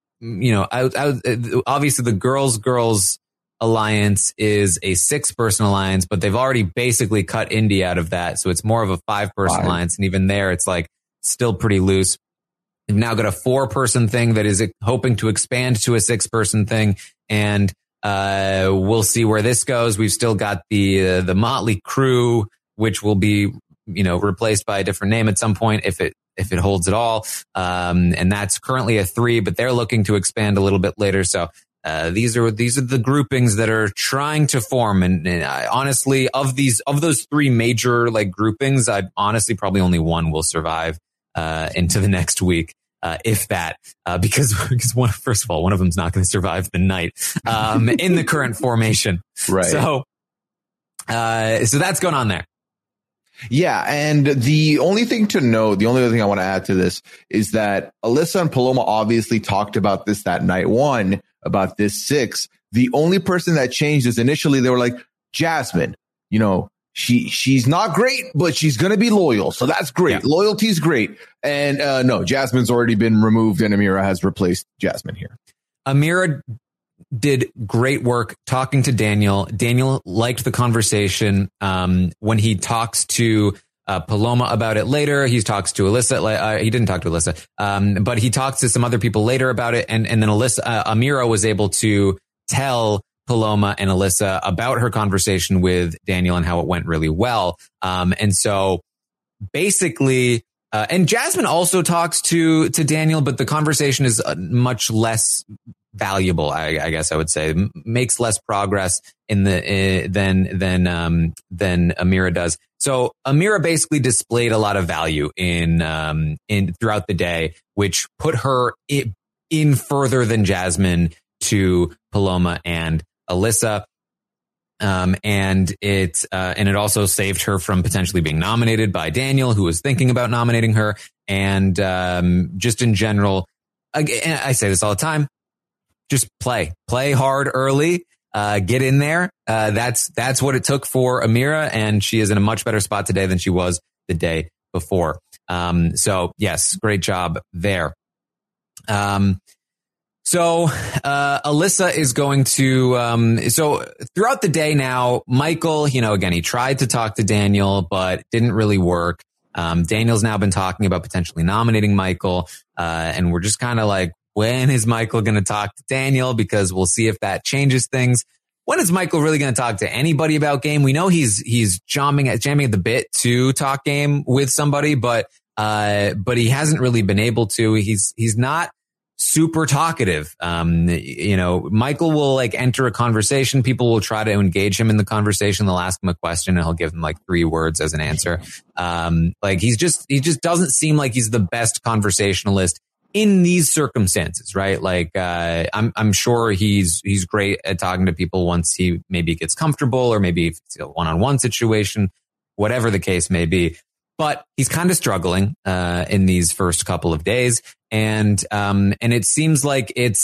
the girls alliance is a 6-person alliance, but they've already basically cut Indy out of that. So it's more of a 5-person alliance. And even there, it's like still pretty loose. We've now got a 4-person thing that is hoping to expand to a 6-person thing. And we'll see where this goes. We've still got the Motley Crew, which will be, replaced by a different name at some point if it holds at all. And that's currently a 3, but they're looking to expand a little bit later. So these are the groupings that are trying to form. And honestly, of those 3 major like groupings, I'd honestly probably only one will survive into the next week. If that, because first of all, one of them's not going to survive the night in the current formation. Right. So that's going on there. Yeah, and the only other thing I want to add to this is that Alyssa and Paloma obviously talked about this that night one, about this 6. The only person that changed is initially they were like, Jasmine, she's not great, but she's going to be loyal. So that's great. Yeah. Loyalty's great. And no, Jasmine's already been removed and Amira has replaced Jasmine here. Amira did great work talking to Daniel. Daniel liked the conversation. When he talks to Paloma about it later, he talks to Alyssa. He didn't talk to Alyssa, but he talks to some other people later about it. And then Amira was able to tell Paloma and Alyssa about her conversation with Daniel and how it went really well. And so basically, and Jasmine also talks to Daniel, but the conversation is much less valuable, I guess I would say, makes less progress than Amira does. So Amira basically displayed a lot of value in throughout the day, which put her in further than Jasmine to Paloma and Alyssa. And it also saved her from potentially being nominated by Daniel, who was thinking about nominating her. And just in general, again, I say this all the time, just play hard early, get in there. That's what it took for Amira, and she is in a much better spot today than she was the day before. So yes, great job there. So Alyssa is going to, so throughout the day now, Michael, again, he tried to talk to Daniel, but didn't really work. Daniel's now been talking about potentially nominating Michael. And we're just kind of like, when is Michael going to talk to Daniel? Because we'll see if that changes things. When is Michael really going to talk to anybody about game? We know he's jamming at the bit to talk game with somebody, but he hasn't really been able to. He's not super talkative. Michael will enter a conversation. People will try to engage him in the conversation. They'll ask him a question and he'll give them 3 words as an answer. He just doesn't seem like he's the best conversationalist in these circumstances, right? I'm sure he's great at talking to people once he maybe gets comfortable, or maybe if it's a one-on-one situation, whatever the case may be. But he's kind of struggling in these first couple of days, and it seems like it's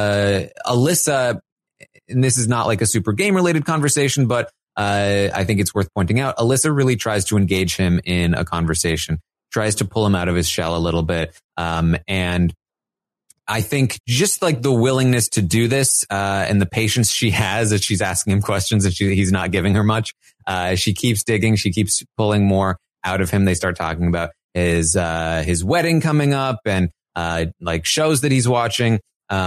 Alyssa. And this is not a super game related conversation, but I think it's worth pointing out. Alyssa really tries to engage him in a conversation, tries to pull him out of his shell a little bit, and I think just the willingness to do this and the patience she has as she's asking him questions and he's not giving her much. She keeps digging, she keeps pulling more out of him. They start talking about his wedding coming up and shows that he's watching.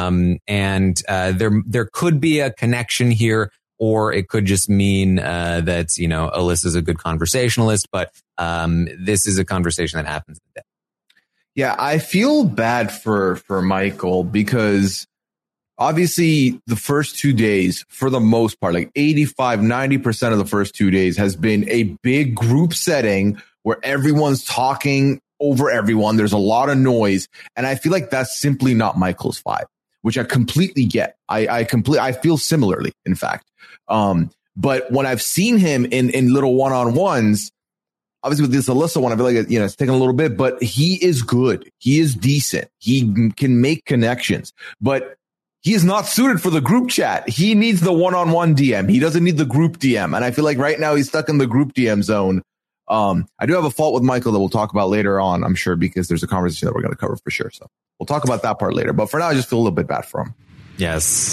And there could be a connection here, or it could just mean that Alyssa's a good conversationalist. But this is a conversation that happens in the day. Yeah, I feel bad for Michael, because obviously the first 2 days, for the most part, 85-90% of the first 2 days has been a big group setting where everyone's talking over everyone. There's a lot of noise. And I feel like that's simply not Michael's vibe, which I completely get. I feel similarly, in fact. But when I've seen him in little one-on-ones, Obviously with this Alyssa one, I feel like, it's taking a little bit, but he is good. He is decent. He can make connections, but he is not suited for the group chat. He needs the one-on-one DM. He doesn't need the group DM. And I feel like right now he's stuck in the group DM zone. I do have a fault with Michael that we'll talk about later on, I'm sure, because there's a conversation that we're going to cover for sure. So we'll talk about that part later. But for now, I just feel a little bit bad for him. Yes.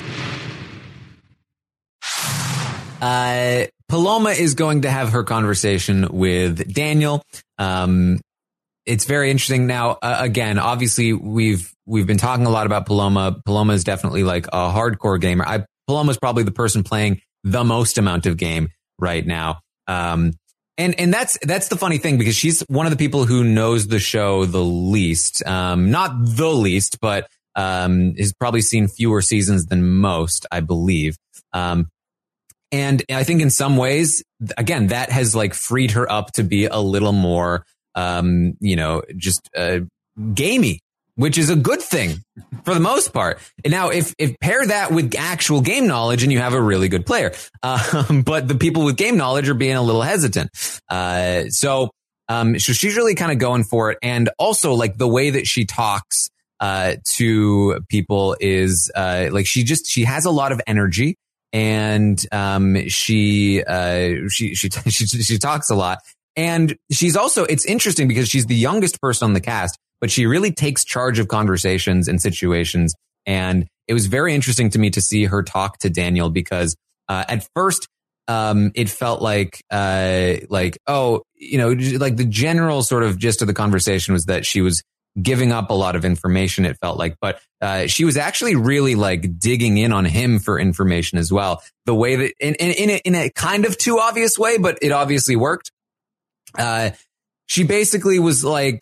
Paloma is going to have her conversation with Daniel. It's very interesting. Now, again, obviously we've been talking a lot about Paloma. Paloma is definitely like a hardcore gamer. Paloma's probably the person playing the most amount of game right now. And that's the funny thing, because she's one of the people who knows the show the least. Not the least, but has probably seen fewer seasons than most, I believe. And I think in some ways, again, that has like freed her up to be a little more, just gamey, which is a good thing for the most part. And now if pair that with actual game knowledge, and you have a really good player. But the people with game knowledge are being a little hesitant. So she's really kind of going for it. And also like the way that she talks, to people is, like she has a lot of energy. And she talks a lot, and she's also, it's interesting because she's the youngest person on the cast, but she really takes charge of conversations and situations. And it was very interesting to me to see her talk to Daniel, because at first it felt like the general sort of gist of the conversation was that she was giving up a lot of information, it felt like, but she was actually really like digging in on him for information as well. The way that in a kind of too obvious way, but it obviously worked. She basically was like,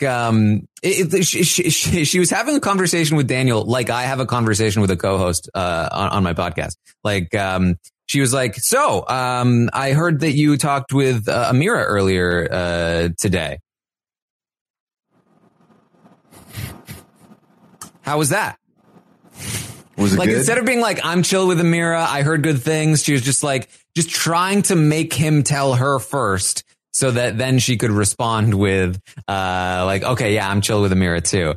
she was having a conversation with Daniel, like I have a conversation with a co-host on my podcast. Like, she was like, so I heard that you talked with Amira earlier today. How was that? Was it like good? Instead of being like, I'm chill with Amira, I heard good things, she was just trying to make him tell her first, so that then she could respond with okay, yeah, I'm chill with Amira too.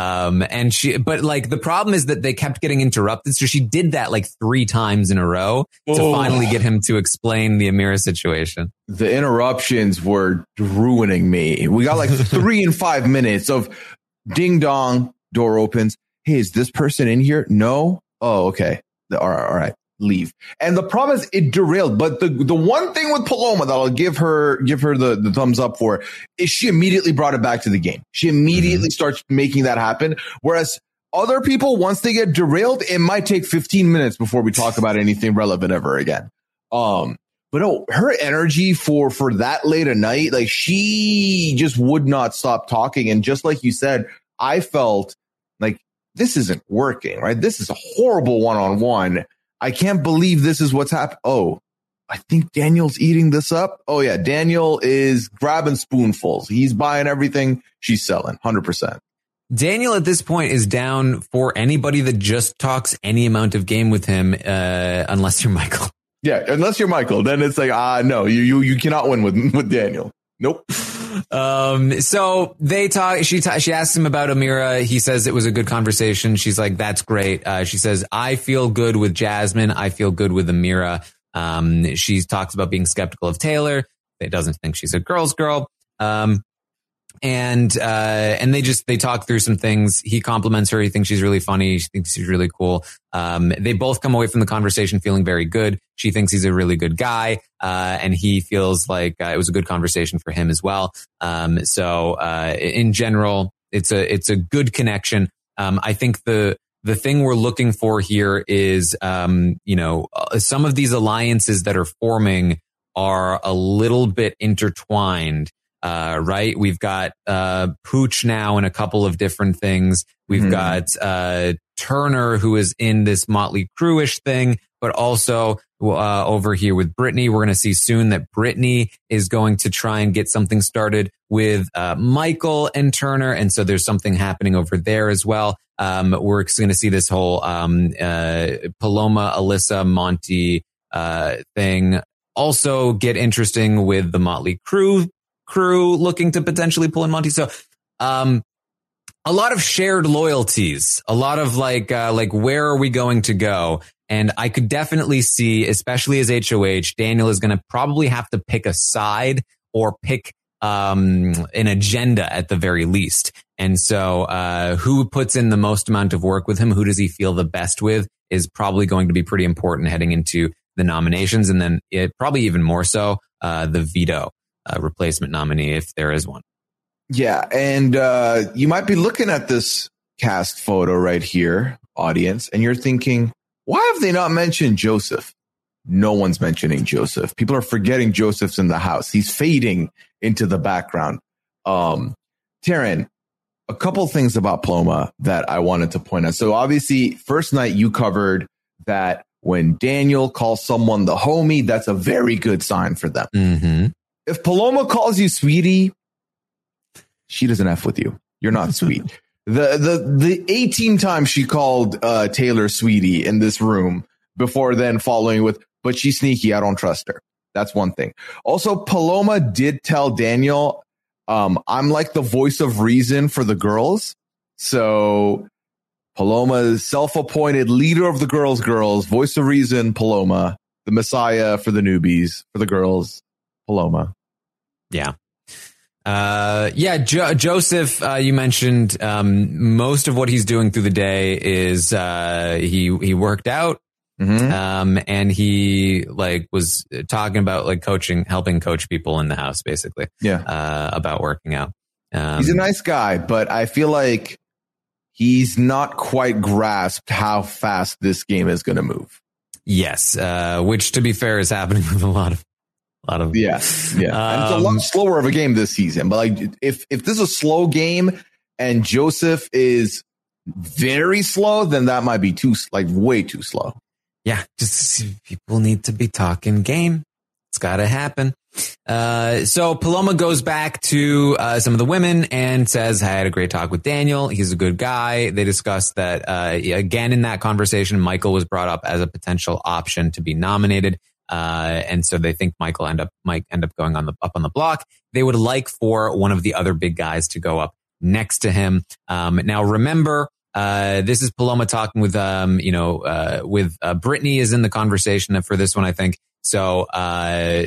But like the problem is that they kept getting interrupted, so she did that like 3 times in a row to finally get him to explain the Amira situation. The interruptions were ruining me. We got like 3 and 5 minutes of ding dong. Door opens. Hey, is this person in here? No. Oh, okay. All right. Leave. And the problem is it derailed. But the one thing with Paloma that I'll give her the thumbs up for is she immediately brought it back to the game. She immediately starts making that happen. Whereas other people, once they get derailed, it might take 15 minutes before we talk about anything relevant ever again. But no, her energy for that late at night, like she just would not stop talking. And just like you said, I felt like this isn't working, right? This is a horrible one-on-one. I can't believe this is what's happened. Oh, I think Daniel's eating this up. Oh yeah, Daniel is grabbing spoonfuls. He's buying everything she's selling, 100%. Daniel at this point is down for anybody that just talks any amount of game with him, unless you're Michael. Yeah, unless you're Michael, then it's like, no, you cannot win with Daniel. Nope. So they talk, she asks him about Amira. He says it was a good conversation. She's like, that's great. She says, I feel good with Jasmine. I feel good with Amira. She talks about being skeptical of Taylor. They doesn't think she's a girl's girl. And they talk through some things. He compliments her. He thinks she's really funny. She thinks she's really cool. They both come away from the conversation feeling very good. She thinks he's a really good guy. And he feels like it was a good conversation for him as well. So in general, it's a good connection. I think the thing we're looking for here is, some of these alliances that are forming are a little bit intertwined. Right? We've got Pooch now in a couple of different things. We've got Turner, who is in this Motley Crue-ish thing, but also over here with Brittany. We're going to see soon that Brittany is going to try and get something started with Michael and Turner. And so there's something happening over there as well. We're going to see this whole Paloma, Alyssa, Monty thing also get interesting with the Motley Crue crew looking to potentially pull in Monty. So, a lot of shared loyalties, a lot of like where are we going to go? And I could definitely see, especially as HOH, Daniel is going to probably have to pick a side or pick an agenda at the very least. And so who puts in the most amount of work with him, who does he feel the best with, is probably going to be pretty important heading into the nominations. And then probably even more so the veto replacement nominee, if there is one. Yeah, and you might be looking at this cast photo right here, audience, and you're thinking, why have they not mentioned Joseph? No one's mentioning Joseph. People are forgetting Joseph's in the house. He's fading into the background. Taryn, a couple things about Paloma that I wanted to point out. So obviously, first night you covered that when Daniel calls someone the homie, that's a very good sign for them. Mm-hmm. If Paloma calls you sweetie, she doesn't F with you. You're not sweet. The 18 times she called Taylor sweetie in this room before then following with, but she's sneaky. I don't trust her. That's one thing. Also, Paloma did tell Daniel, I'm like the voice of reason for the girls. So Paloma's self-appointed leader of the girls, voice of reason, Paloma, the messiah for the newbies, for the girls, Paloma. Yeah. Joseph, you mentioned, most of what he's doing through the day is, he worked out, and he was talking about coaching, helping coach people in the house, basically. Yeah. About working out. He's a nice guy, but I feel like he's not quite grasped how fast this game is going to move. Yes. Which to be fair is happening with a lot of. And it's a lot slower of a game this season. But if this is a slow game and Joseph is very slow, then that might be way too slow. Yeah, just people need to be talking game. It's got to happen. So Paloma goes back to some of the women and says, I had a great talk with Daniel. He's a good guy. They discussed that again in that conversation, Michael was brought up as a potential option to be nominated. And so they think might end up going up on the block. They would like for one of the other big guys to go up next to him. Now remember, this is Paloma talking with, Brittany is in the conversation for this one, I think. So, Alyssa,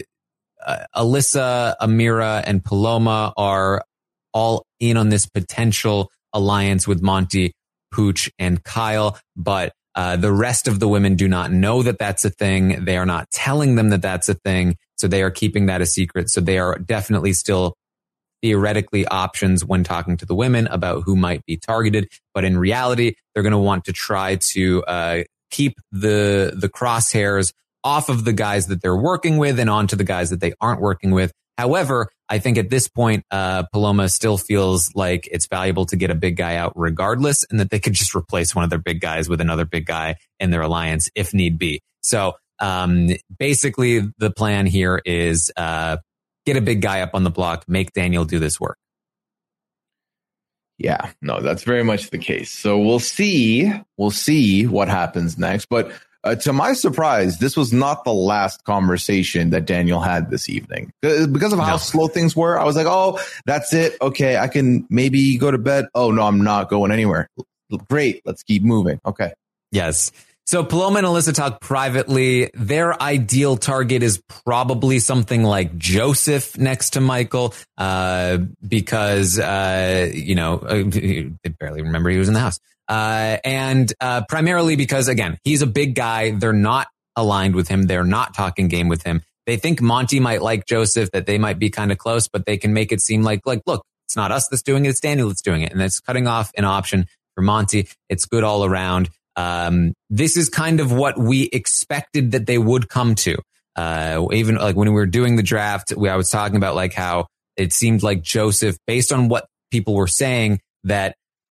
Amira, and Paloma are all in on this potential alliance with Monty, Pooch, and Kyle, but the rest of the women do not know that that's a thing. They are not telling them that that's a thing. So they are keeping that a secret. So they are definitely still theoretically options when talking to the women about who might be targeted. But in reality, they're going to want to try to keep the crosshairs off of the guys that they're working with and onto the guys that they aren't working with. However, I think at this point, Paloma still feels like it's valuable to get a big guy out regardless, and that they could just replace one of their big guys with another big guy in their alliance if need be. So basically, the plan here is get a big guy up on the block, make Daniel do this work. Yeah, no, that's very much the case. So we'll see what happens next. But to my surprise, this was not the last conversation that Daniel had this evening. Because of how slow things were, I was like, oh, that's it. Okay, I can maybe go to bed. Oh, no, I'm not going anywhere. Great, let's keep moving. Okay. Yes. So Paloma and Alyssa talk privately. Their ideal target is probably something like Joseph next to Michael, because, they barely remember he was in the house. And primarily because, again, he's a big guy. They're not aligned with him. They're not talking game with him. They think Monty might like Joseph, that they might be kind of close, but they can make it seem like, look, it's not us that's doing it. It's Daniel that's doing it. And that's cutting off an option for Monty. It's good all around. This is kind of what we expected that they would come to. Even like when we were doing the draft, I was talking about like how it seemed like Joseph, based on what people were saying, that,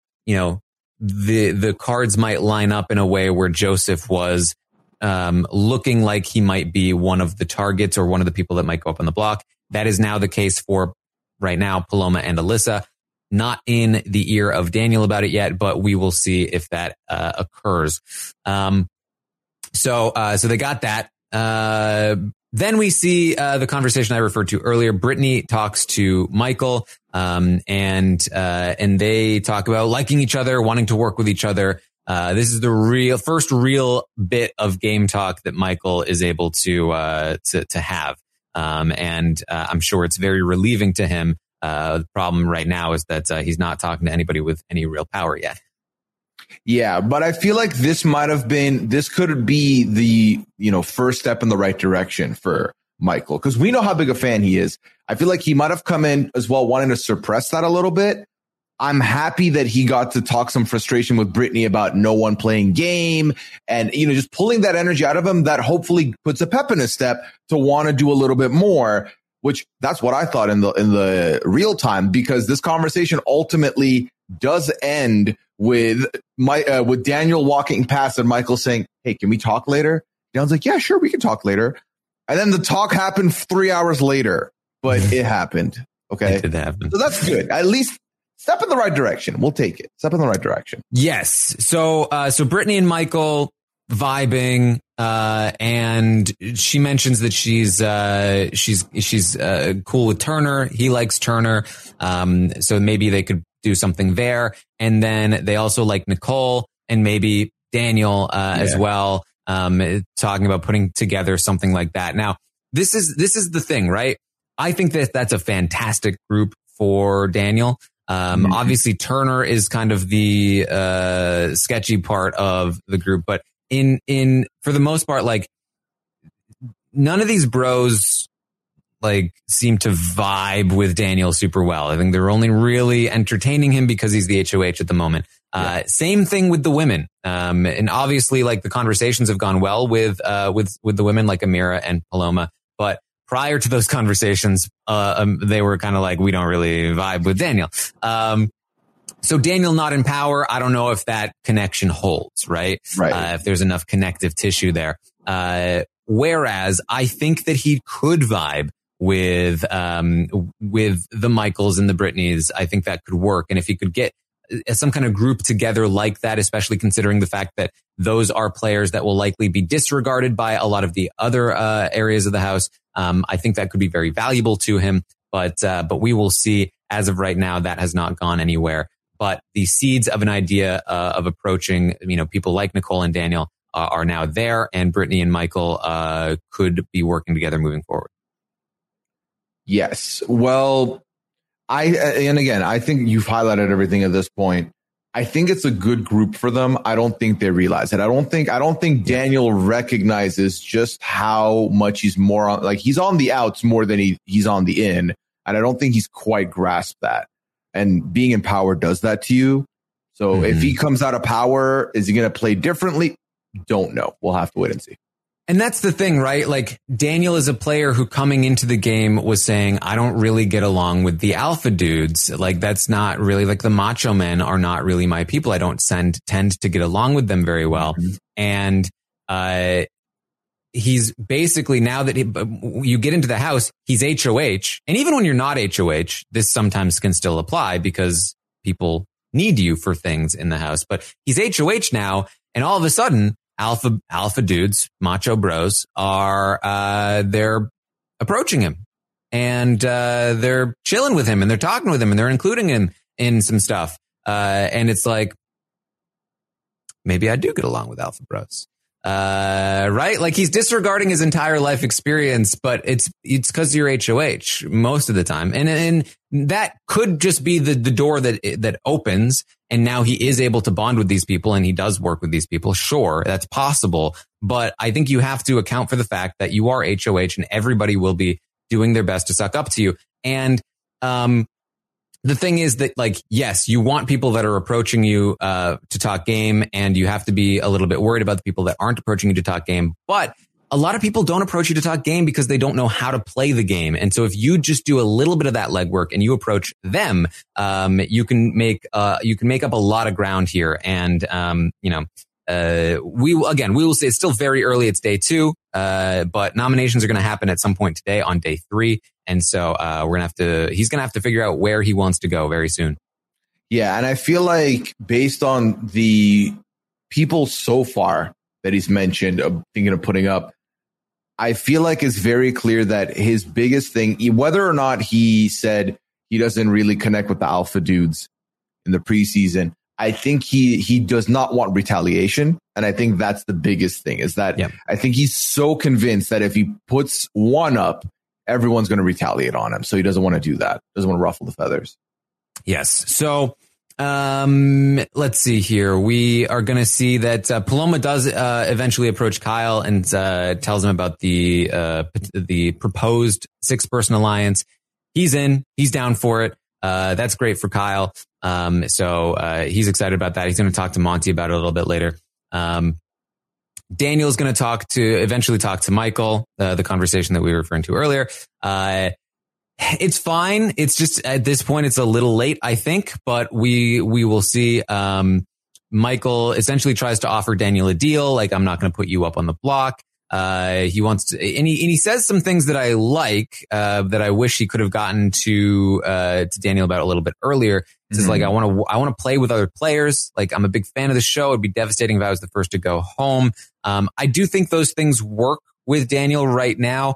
the cards might line up in a way where Joseph was looking like he might be one of the targets or one of the people that might go up on the block. That is now the case for right now, Paloma and Alyssa. Not in the ear of Daniel about it yet, but we will see if that occurs. So they got that. then we see the conversation I referred to earlier. Brittany talks to Michael, and they talk about liking each other, wanting to work with each other. This is the first real bit of game talk that Michael is able to have. And I'm sure it's very relieving to him. The problem right now is that he's not talking to anybody with any real power yet. Yeah, but I feel like this could be the, first step in the right direction for Michael, because we know how big a fan he is. I feel like he might have come in as well wanting to suppress that a little bit. I'm happy that he got to talk some frustration with Brittany about no one playing game and, just pulling that energy out of him that hopefully puts a pep in his step to want to do a little bit more, which that's what I thought in the real time, because this conversation ultimately does end with Daniel walking past and Michael saying, "Hey, can we talk later?" Daniel's like, "Yeah, sure, we can talk later." And then the talk happened 3 hours later, but it happened. Okay. It did happen. So that's good. At least step in the right direction. We'll take it. Step in the right direction. Yes. So Brittany and Michael vibing, and she mentions that she's cool with Turner. He likes Turner. So maybe they could do something there. And then they also like Nicole and maybe Daniel, as well. Talking about putting together something like that. Now, this is the thing, right? I think that that's a fantastic group for Daniel. Obviously Turner is kind of the, sketchy part of the group, but for the most part, like none of these bros like seem to vibe with Daniel super well. I think they're only really entertaining him because he's the HOH at the moment. Same thing with the women. And obviously like the conversations have gone well with the women like Amira and Paloma, but prior to those conversations, they were kind of like, we don't really vibe with Daniel. So Daniel not in power. I don't know if that connection holds, right? If there's enough connective tissue there. Whereas I think that he could vibe with the Michaels and the Brittnys. I think that could work. And if he could get some kind of group together like that, especially considering the fact that those are players that will likely be disregarded by a lot of the other areas of the house, I think that could be very valuable to him. But we will see. As of right now, that has not gone anywhere. But the seeds of an idea of approaching, people like Nicole and Daniel are now there, and Brittany and Michael could be working together moving forward. Yes. Well, I think you've highlighted everything at this point. I think it's a good group for them. I don't think they realize it. I don't think Daniel recognizes just how much he's more on, like he's on the outs more than he's on the in. And I don't think he's quite grasped that. And being in power does that to you. So if he comes out of power, is he going to play differently? Don't know. We'll have to wait and see. And that's the thing, right? Like Daniel is a player who coming into the game was saying, I don't really get along with the alpha dudes. Like that's not really like the macho men are not really my people. I don't tend to get along with them very well. And, he's basically, now that you get into the house, he's HOH. And even when you're not HOH, this sometimes can still apply because people need you for things in the house. But he's HOH now. And all of a sudden, alpha dudes, macho bros are, they're approaching him and, they're chilling with him and they're talking with him and they're including him in some stuff. And it's like, maybe I do get along with alpha bros. Right? Like he's disregarding his entire life experience, but it's because you're HOH most of the time. And that could just be the door that opens. And now he is able to bond with these people and he does work with these people. Sure, that's possible. But I think you have to account for the fact that you are HOH and everybody will be doing their best to suck up to you. And, the thing is that, like, yes, you want people that are approaching you to talk game, and you have to be a little bit worried about the people that aren't approaching you to talk game. But a lot of people don't approach you to talk game because they don't know how to play the game. And so if you just do a little bit of that legwork and you approach them, you can make up a lot of ground here. And, we will say it's still very early. It's day 2. But nominations are going to happen at some point today on day 3. And so, he's going to have to figure out where he wants to go very soon. Yeah. And I feel like based on the people so far that he's mentioned, thinking of putting up, I feel like it's very clear that his biggest thing, whether or not he said he doesn't really connect with the alpha dudes in the preseason, I think he does not want retaliation. And I think that's the biggest thing, is that I think he's so convinced that if he puts one up, everyone's going to retaliate on him. So he doesn't want to do that. Doesn't want to ruffle the feathers. Yes. So let's see here. We are going to see that Paloma does eventually approach Kyle and tells him about the proposed 6-person alliance. He's in. He's down for it. That's great for Kyle. So he's excited about that. He's going to talk to Monty about it a little bit later. Daniel's going to eventually talk to Michael, the conversation that we were referring to earlier. It's fine. It's just at this point, it's a little late, I think, but we will see. Michael essentially tries to offer Daniel a deal. Like, I'm not going to put you up on the block. He wants to, and he says some things that I like, that I wish he could have gotten to Daniel about a little bit earlier. He says, like, I want to play with other players. Like, I'm a big fan of the show. It'd be devastating if I was the first to go home. I do think those things work with Daniel right now.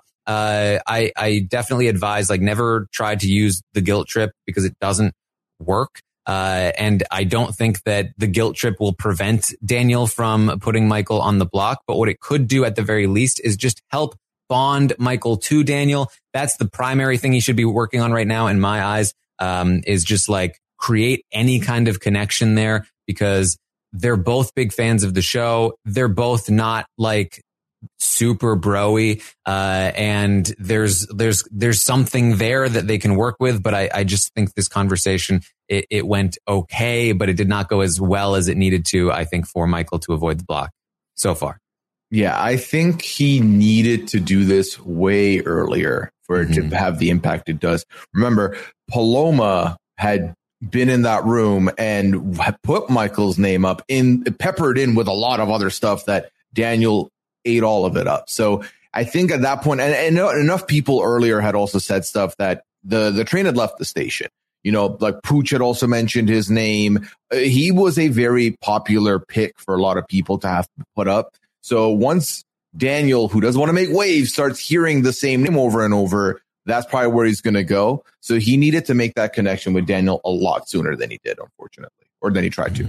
I definitely advise, like, never try to use the guilt trip because it doesn't work. And I don't think that the guilt trip will prevent Daniel from putting Michael on the block. But what it could do at the very least is just help bond Michael to Daniel. That's the primary thing he should be working on right now, in my eyes, is just like create any kind of connection there, because they're both big fans of the show. They're both not like super bro-y, and there's something there that they can work with. But I just think this conversation, it went okay, but it did not go as well as it needed to, I think, for Michael to avoid the block so far. Yeah, I think he needed to do this way earlier for it to have the impact it does. Remember, Paloma had been in that room and put Michael's name up, peppered in with a lot of other stuff that Daniel ate all of it up. So I think at that point, and enough people earlier had also said stuff that the train had left the station. You know, like Pooch had also mentioned his name. He was a very popular pick for a lot of people to have to put up. So once Daniel, who doesn't want to make waves, starts hearing the same name over and over, that's probably where he's going to go. So he needed to make that connection with Daniel a lot sooner than he did, unfortunately, or than he tried to.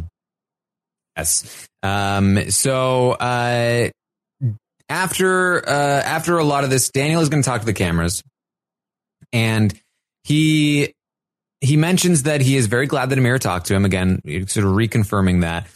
Yes. So after a lot of this, Daniel is going to talk to the cameras, and he mentions that he is very glad that Amir talked to him again, sort of reconfirming that.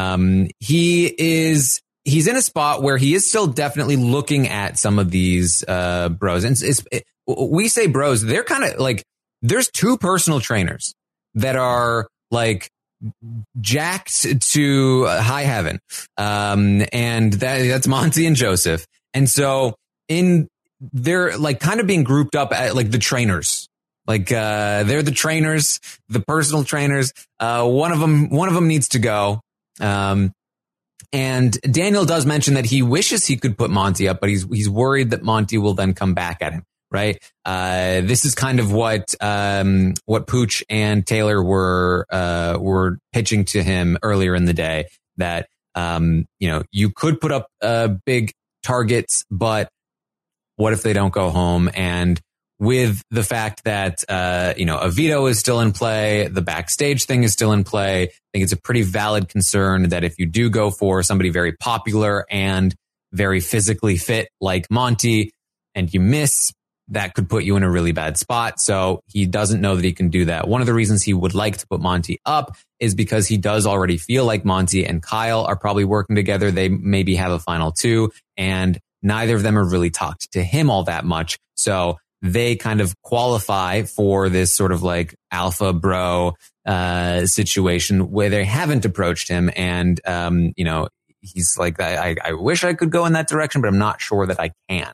He's in a spot where he is still definitely looking at some of these bros. And we say bros, they're kind of like, there's 2 personal trainers that are like jacked to high heaven. And that's Monty and Joseph. And so they're like kind of being grouped up at like the trainers. Like, they're the trainers, the personal trainers. One of them needs to go. And Daniel does mention that he wishes he could put Monty up, but he's worried that Monty will then come back at him. Right. This is kind of what Pooch and Taylor were pitching to him earlier in the day, that, you could put up big targets, but what if they don't go home? And with the fact that, a veto is still in play, the backstage thing is still in play, I think it's a pretty valid concern that if you do go for somebody very popular and very physically fit like Monty and you miss, that could put you in a really bad spot. So he doesn't know that he can do that. One of the reasons he would like to put Monty up is because he does already feel like Monty and Kyle are probably working together. They maybe have a final 2, and neither of them have really talked to him all that much. So they kind of qualify for this sort of like alpha bro situation where they haven't approached him. And, he's like, I wish I could go in that direction, but I'm not sure that I can.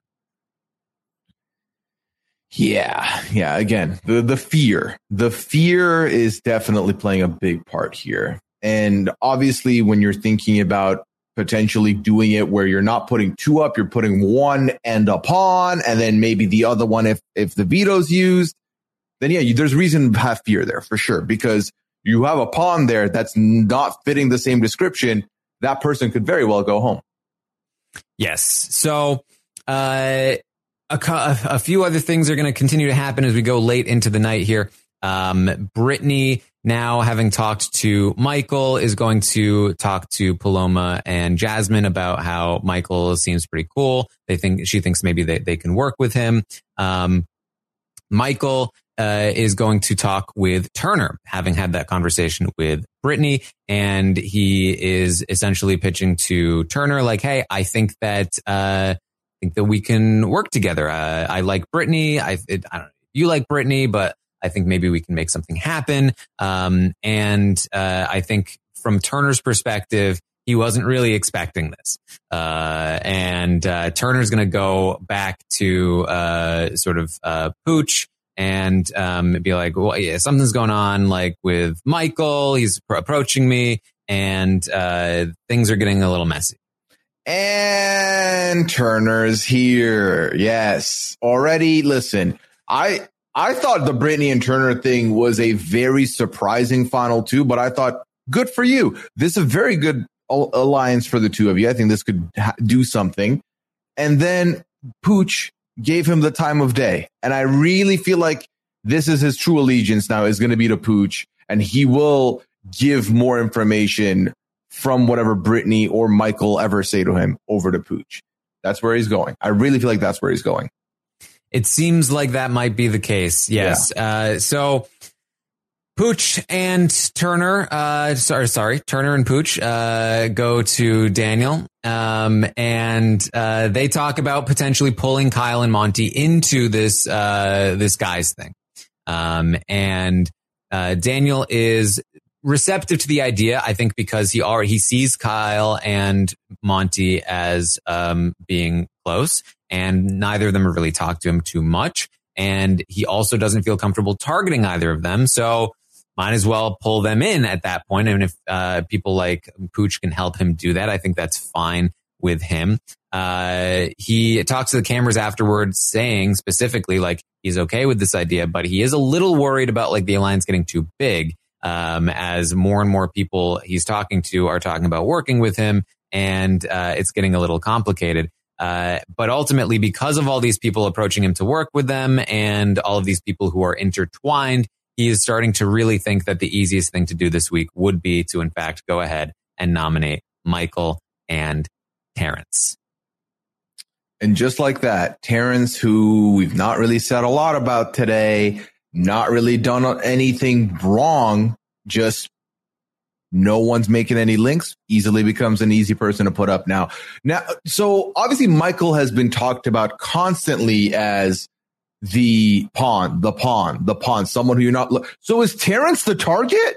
Yeah. Again, the fear is definitely playing a big part here. And obviously when you're thinking about potentially doing it where you're not putting 2 up, you're putting 1 and a pawn, and then maybe the other one if the veto's used, then there's reason to have fear there for sure, because you have a pawn there that's not fitting the same description. That person could very well go home. Yes. So a few other things are going to continue to happen as we go late into the night here. Brittany, now having talked to Michael, is going to talk to Paloma and Jasmine about how Michael seems pretty cool. She thinks maybe they can work with him. Michael is going to talk with Turner, having had that conversation with Brittany, and he is essentially pitching to Turner like, hey, I think that we can work together. I like Brittany. I don't know if you like Brittany, but I think maybe we can make something happen. And I think from Turner's perspective, he wasn't really expecting this. And Turner's going to go back to Pooch and be like, well, yeah, something's going on like with Michael. He's approaching me, and things are getting a little messy. And Turner's here. Yes. Already, listen, I thought the Brittany and Turner thing was a very surprising final two, but I thought, good for you. This is a very good alliance for the two of you. I think this could do something. And then Pooch gave him the time of day. And I really feel like this is his true allegiance now, is going to be to Pooch. And he will give more information from whatever Brittany or Michael ever say to him over to Pooch. That's where he's going. I really feel like that's where he's going. It seems like that might be the case. Yes. Yeah. So Pooch and Turner, Turner and Pooch, go to Daniel. And they talk about potentially pulling Kyle and Monty into this guy's thing. And Daniel is receptive to the idea, I think, because he sees Kyle and Monty as being close, and neither of them have really talked to him too much. And he also doesn't feel comfortable targeting either of them. So might as well pull them in at that point. And if people like Pooch can help him do that, I think that's fine with him. He talks to the cameras afterwards, saying specifically like he's okay with this idea, but he is a little worried about like the alliance getting too big. As more and more people he's talking to are talking about working with him, and it's getting a little complicated. But ultimately, because of all these people approaching him to work with them and all of these people who are intertwined, he is starting to really think that the easiest thing to do this week would be to, in fact, go ahead and nominate Michael and Terrence. And just like that, Terrence, who we've not really said a lot about today, not really done anything wrong, just no one's making any links, easily becomes an easy person to put up now. So obviously Michael has been talked about constantly as the pawn, someone who you're not. So is Terrence the target?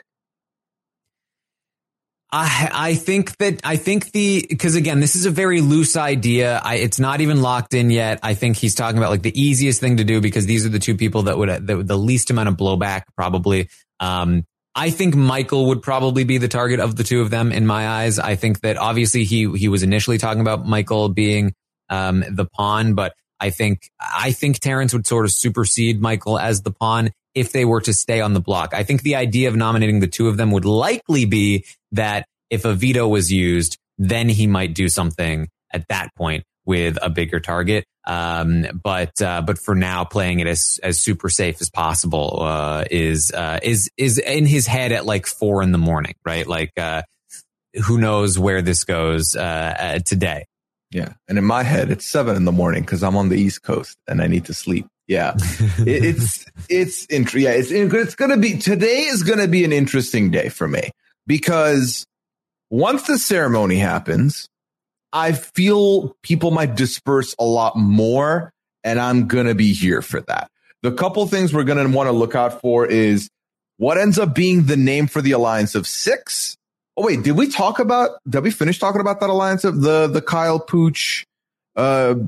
I think because again, this is a very loose idea. It's not even locked in yet. I think he's talking about like the easiest thing to do because these are the two people that would the least amount of blowback probably. I think Michael would probably be the target of the two of them in my eyes. I think that obviously he was initially talking about Michael being the pawn, but I think Terrence would sort of supersede Michael as the pawn if they were to stay on the block. I think the idea of nominating the two of them would likely be that if a veto was used, then he might do something at that point with a bigger target. But for now, playing it as super safe as possible, is in his head at like 4 a.m, right? Like, who knows where this goes, today. Yeah. And in my head, it's 7 a.m. because I'm on the East Coast and I need to sleep. Yeah. It's going to be, today is going to be an interesting day for me because once the ceremony happens, I feel people might disperse a lot more, and I'm going to be here for that. The couple things we're going to want to look out for is what ends up being the name for the Alliance of Six. Oh, wait, did we finish talking about that alliance of the Kyle, Pooch, Monty,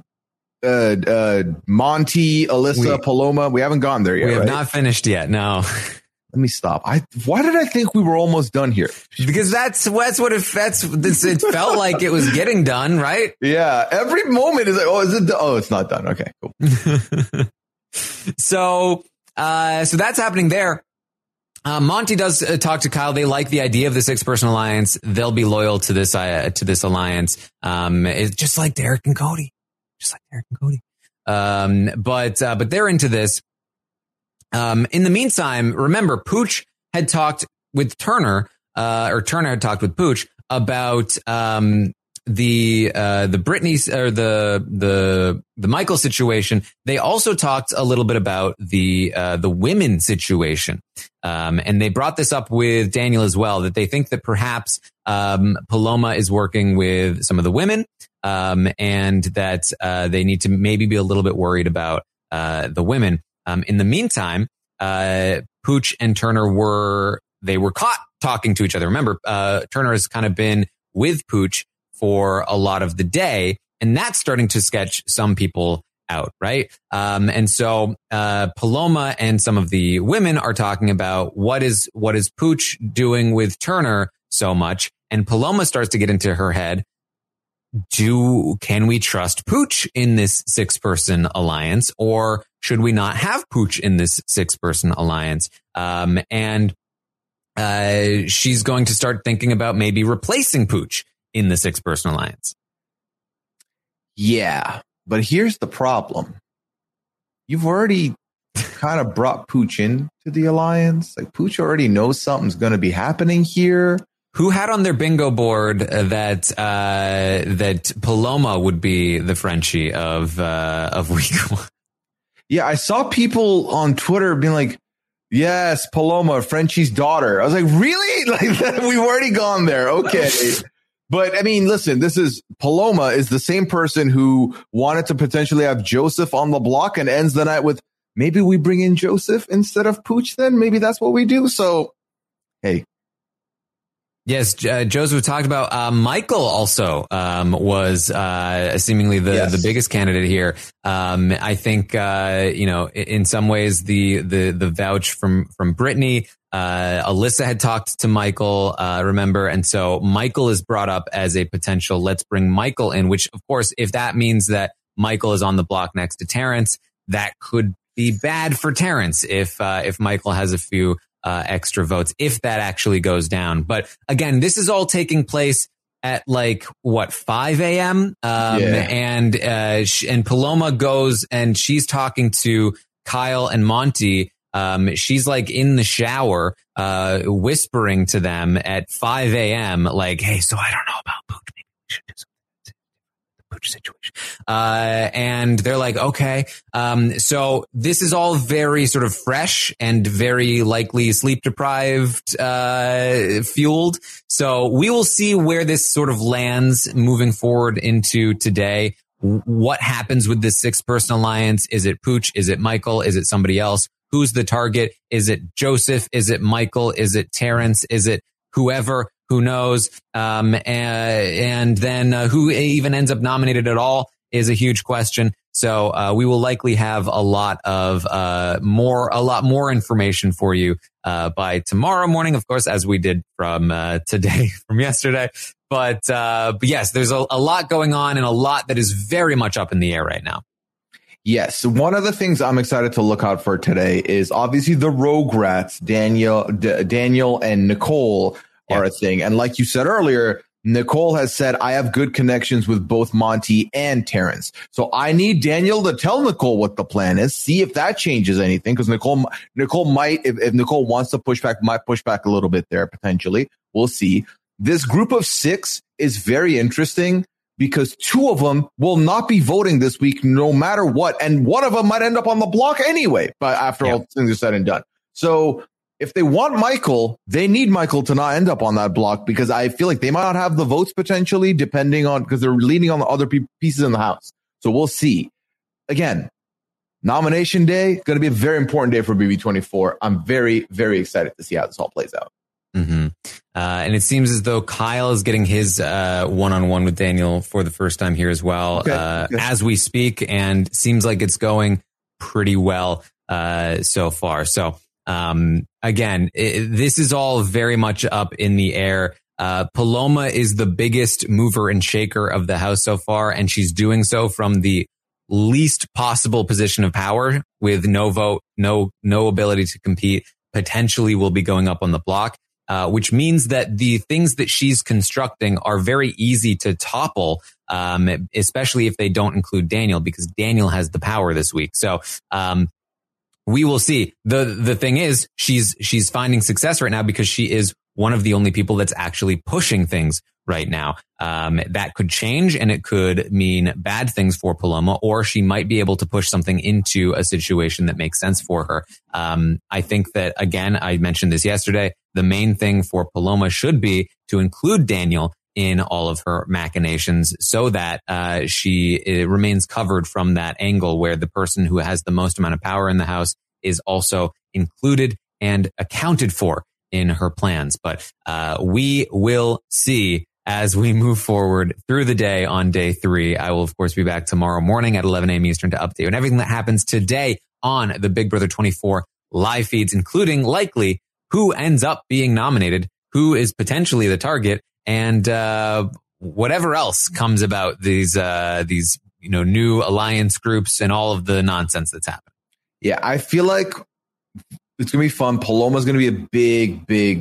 Alyssa, Paloma? We haven't gone there yet. We have not finished yet. No. Let me stop. Why did I think we were almost done here? Because it felt like it was getting done, right? Yeah. Every moment is like, oh, is it? It's not done. Okay, cool. So that's happening there. Monty does talk to Kyle. They like the idea of the 6-person alliance. They'll be loyal to this alliance. It's just like Derek and Cody. just like Derek and Cody. But they're into this. In the meantime, remember, Pooch had talked with Turner, or Turner had talked with Pooch about, the Britney or the Michael situation. They also talked a little bit about the women situation. And they brought this up with Daniel as well, that they think that perhaps, Paloma is working with some of the women, and that, they need to maybe be a little bit worried about, the women. In the meantime, Pooch and Turner were caught talking to each other. Remember, Turner has kind of been with Pooch for a lot of the day, and that's starting to sketch some people out, right? And so, Paloma and some of the women are talking about what is Pooch doing with Turner so much. And Paloma starts to get into her head. Can we trust Pooch in this 6-person alliance, or should we not have Pooch in this 6-person alliance? And she's going to start thinking about maybe replacing Pooch in the 6-person alliance. Yeah, but here's the problem. You've already kind of brought Pooch into the alliance. Like, Pooch already knows something's going to be happening here. Who had on their bingo board that Paloma would be the Frenchie of week 1? Yeah, I saw people on Twitter being like, yes, Paloma, Frenchie's daughter. I was like, really? Like, we've already gone there. Okay. But I mean, listen, Paloma is the same person who wanted to potentially have Joseph on the block and ends the night with, maybe we bring in Joseph instead of Pooch then? Maybe that's what we do. So, hey. Yes, Joseph talked about Michael also was seemingly the biggest candidate here. I think in some ways the vouch from Britney, Alyssa had talked to Michael, remember, and so Michael is brought up as a potential. Let's bring Michael in, which of course, if that means that Michael is on the block next to Terrence, that could be bad for Terrence if Michael has a few extra votes, if that actually goes down. But again, this is all taking place at 5 a.m. And Paloma goes and she's talking to Kyle and Monty. She's in the shower, whispering to them at 5 a.m. Hey, so I don't know about Pooch. Maybe we should do something. Pooch situation. And they're like, okay. So this is all very sort of fresh and very likely sleep deprived, fueled. So we will see where this sort of lands moving forward into today. What happens with this 6-person alliance? Is it Pooch? Is it Michael? Is it somebody else? Who's the target? Is it Joseph? Is it Michael? Is it Terrence? Is it whoever? Who knows? And then who even ends up nominated at all is a huge question. So we will likely have a lot more information for you by tomorrow morning, of course, as we did from yesterday. But yes, there's a lot going on and a lot that is very much up in the air right now. Yes. One of the things I'm excited to look out for today is obviously the Rugrats, Daniel and Nicole are a thing. And like you said earlier, Nicole has said, I have good connections with both Monty and Terrence. So I need Daniel to tell Nicole what the plan is, see if that changes anything. Because Nicole might, if Nicole wants to push back, might push back a little bit there potentially. We'll see. This group of 6 is very interesting because 2 of them will not be voting this week no matter what. And one of them might end up on the block anyway, but after all things are said and done. So if they want Michael, they need Michael to not end up on that block because I feel like they might not have the votes potentially depending on, because they're leaning on the other pieces in the house. So we'll see. Again, nomination day, going to be a very important day for BB24. I'm very, very excited to see how this all plays out. Mm-hmm. And it seems as though Kyle is getting his one-on-one with Daniel for the first time here as well, as we speak, and seems like it's going pretty well so far. So again, this is all very much up in the air. Paloma is the biggest mover and shaker of the house so far, and she's doing so from the least possible position of power with no vote, no ability to compete, potentially will be going up on the block. Which means that the things that she's constructing are very easy to topple especially if they don't include Daniel, because Daniel has the power this week. So, we will see. The thing is, she's finding success right now because she is one of the only people that's actually pushing things right now. That could change, and it could mean bad things for Paloma, or she might be able to push something into a situation that makes sense for her. I think that, again, I mentioned this yesterday, the main thing for Paloma should be to include Daniel in all of her machinations so that she remains covered from that angle where the person who has the most amount of power in the house is also included and accounted for in her plans. But we will see as we move forward through the day on day 3. I will, of course, be back tomorrow morning at 11 a.m. Eastern to update on everything that happens today on the Big Brother 24 live feeds, including likely who ends up being nominated, who is potentially the target, and whatever else comes about these new alliance groups and all of the nonsense that's happening. Yeah, I feel like it's going to be fun. Paloma's going to be a big,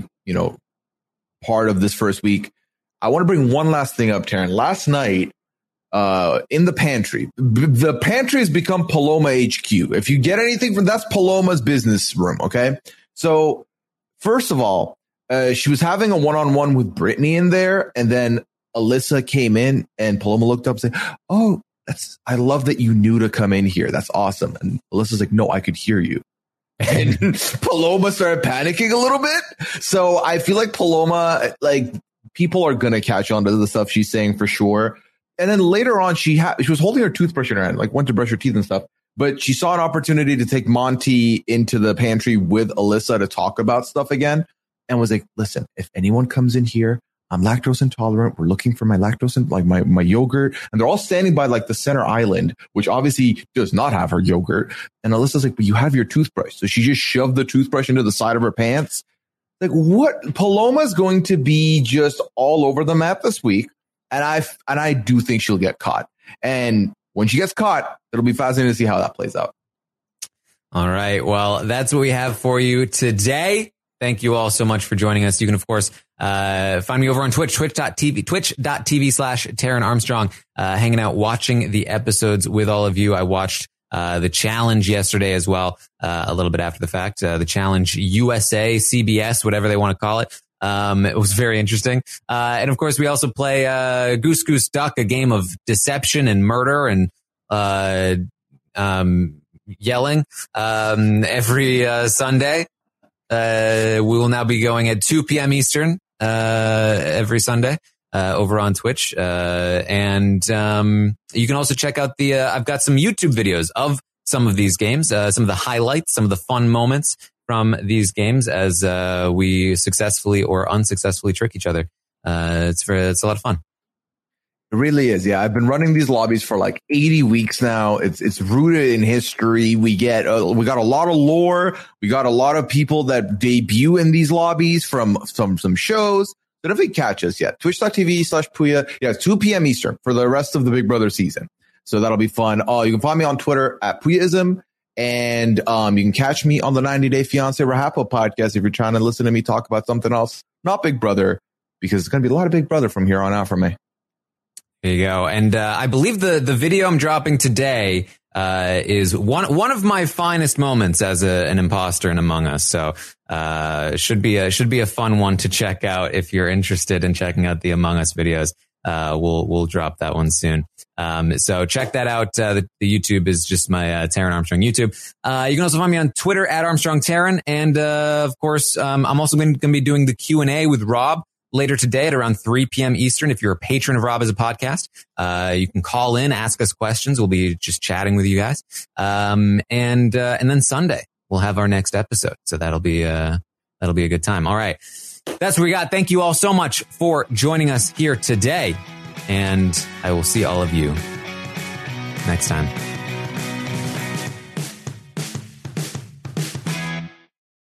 part of this first week. I want to bring one last thing up, Taryn. Last night, in the pantry, the pantry has become Paloma HQ. If you get anything from that's Paloma's business room. Okay. So first of all, she was having a one-on-one with Brittany in there. And then Alyssa came in and Paloma looked up and said, "Oh, I love that you knew to come in here. That's awesome." And Alyssa's like, "No, I could hear you." And Paloma started panicking a little bit. So I feel like Paloma, people are going to catch on to the stuff she's saying for sure. And then later on, she was holding her toothbrush in her hand, went to brush her teeth and stuff. But she saw an opportunity to take Monty into the pantry with Alyssa to talk about stuff again. And was like, "Listen, if anyone comes in here, I'm lactose intolerant. We're looking for my lactose and my yogurt." And they're all standing by the center island, which obviously does not have her yogurt. And Alyssa's like, "But you have your toothbrush." So she just shoved the toothbrush into the side of her pants. What? Paloma's going to be just all over the map this week. And I do think she'll get caught. And when she gets caught, it'll be fascinating to see how that plays out. All right. Well, that's what we have for you today. Thank you all so much for joining us. You can, of course, find me over on Twitch, twitch.tv/Taryn Armstrong, hanging out, watching the episodes with all of you. I watched the challenge yesterday as well, a little bit after the fact, the challenge USA, CBS, whatever they want to call it. It was very interesting. And of course, we also play Goose Goose Duck, a game of deception and murder and yelling every Sunday. We will now be going at 2 p.m. Eastern every Sunday over on Twitch. And you can also check out I've got some YouTube videos of some of these games, some of the highlights, some of the fun moments from these games as we successfully or unsuccessfully trick each other. It's a lot of fun. It really is. Yeah. I've been running these lobbies for 80 weeks now. It's rooted in history. We got a lot of lore. We got a lot of people that debut in these lobbies from some shows. So definitely catch us. Yeah. Twitch.tv/Puya. Yeah. 2 p.m. Eastern for the rest of the Big Brother season. So that'll be fun. You can find me on Twitter at Puyaism. And you can catch me on the 90 Day Fiancé Rahapo podcast if you're trying to listen to me talk about something else, not Big Brother, because it's going to be a lot of Big Brother from here on out for me. There you go. And I believe the video I'm dropping today is one of my finest moments as an imposter in Among Us. So should be a fun one to check out if you're interested in checking out the Among Us videos. We'll drop that one soon. So check that out. The YouTube is just my Taryn Armstrong YouTube. You can also find me on Twitter at Armstrong Taryn. And of course, I'm also going to be doing the Q&A with Rob later today at around 3 p.m. Eastern. If you're a patron of Rob as a podcast, you can call in, ask us questions. We'll be just chatting with you guys. And then Sunday we'll have our next episode. So that'll be a good time. All right. That's what we got. Thank you all so much for joining us here today. And I will see all of you next time.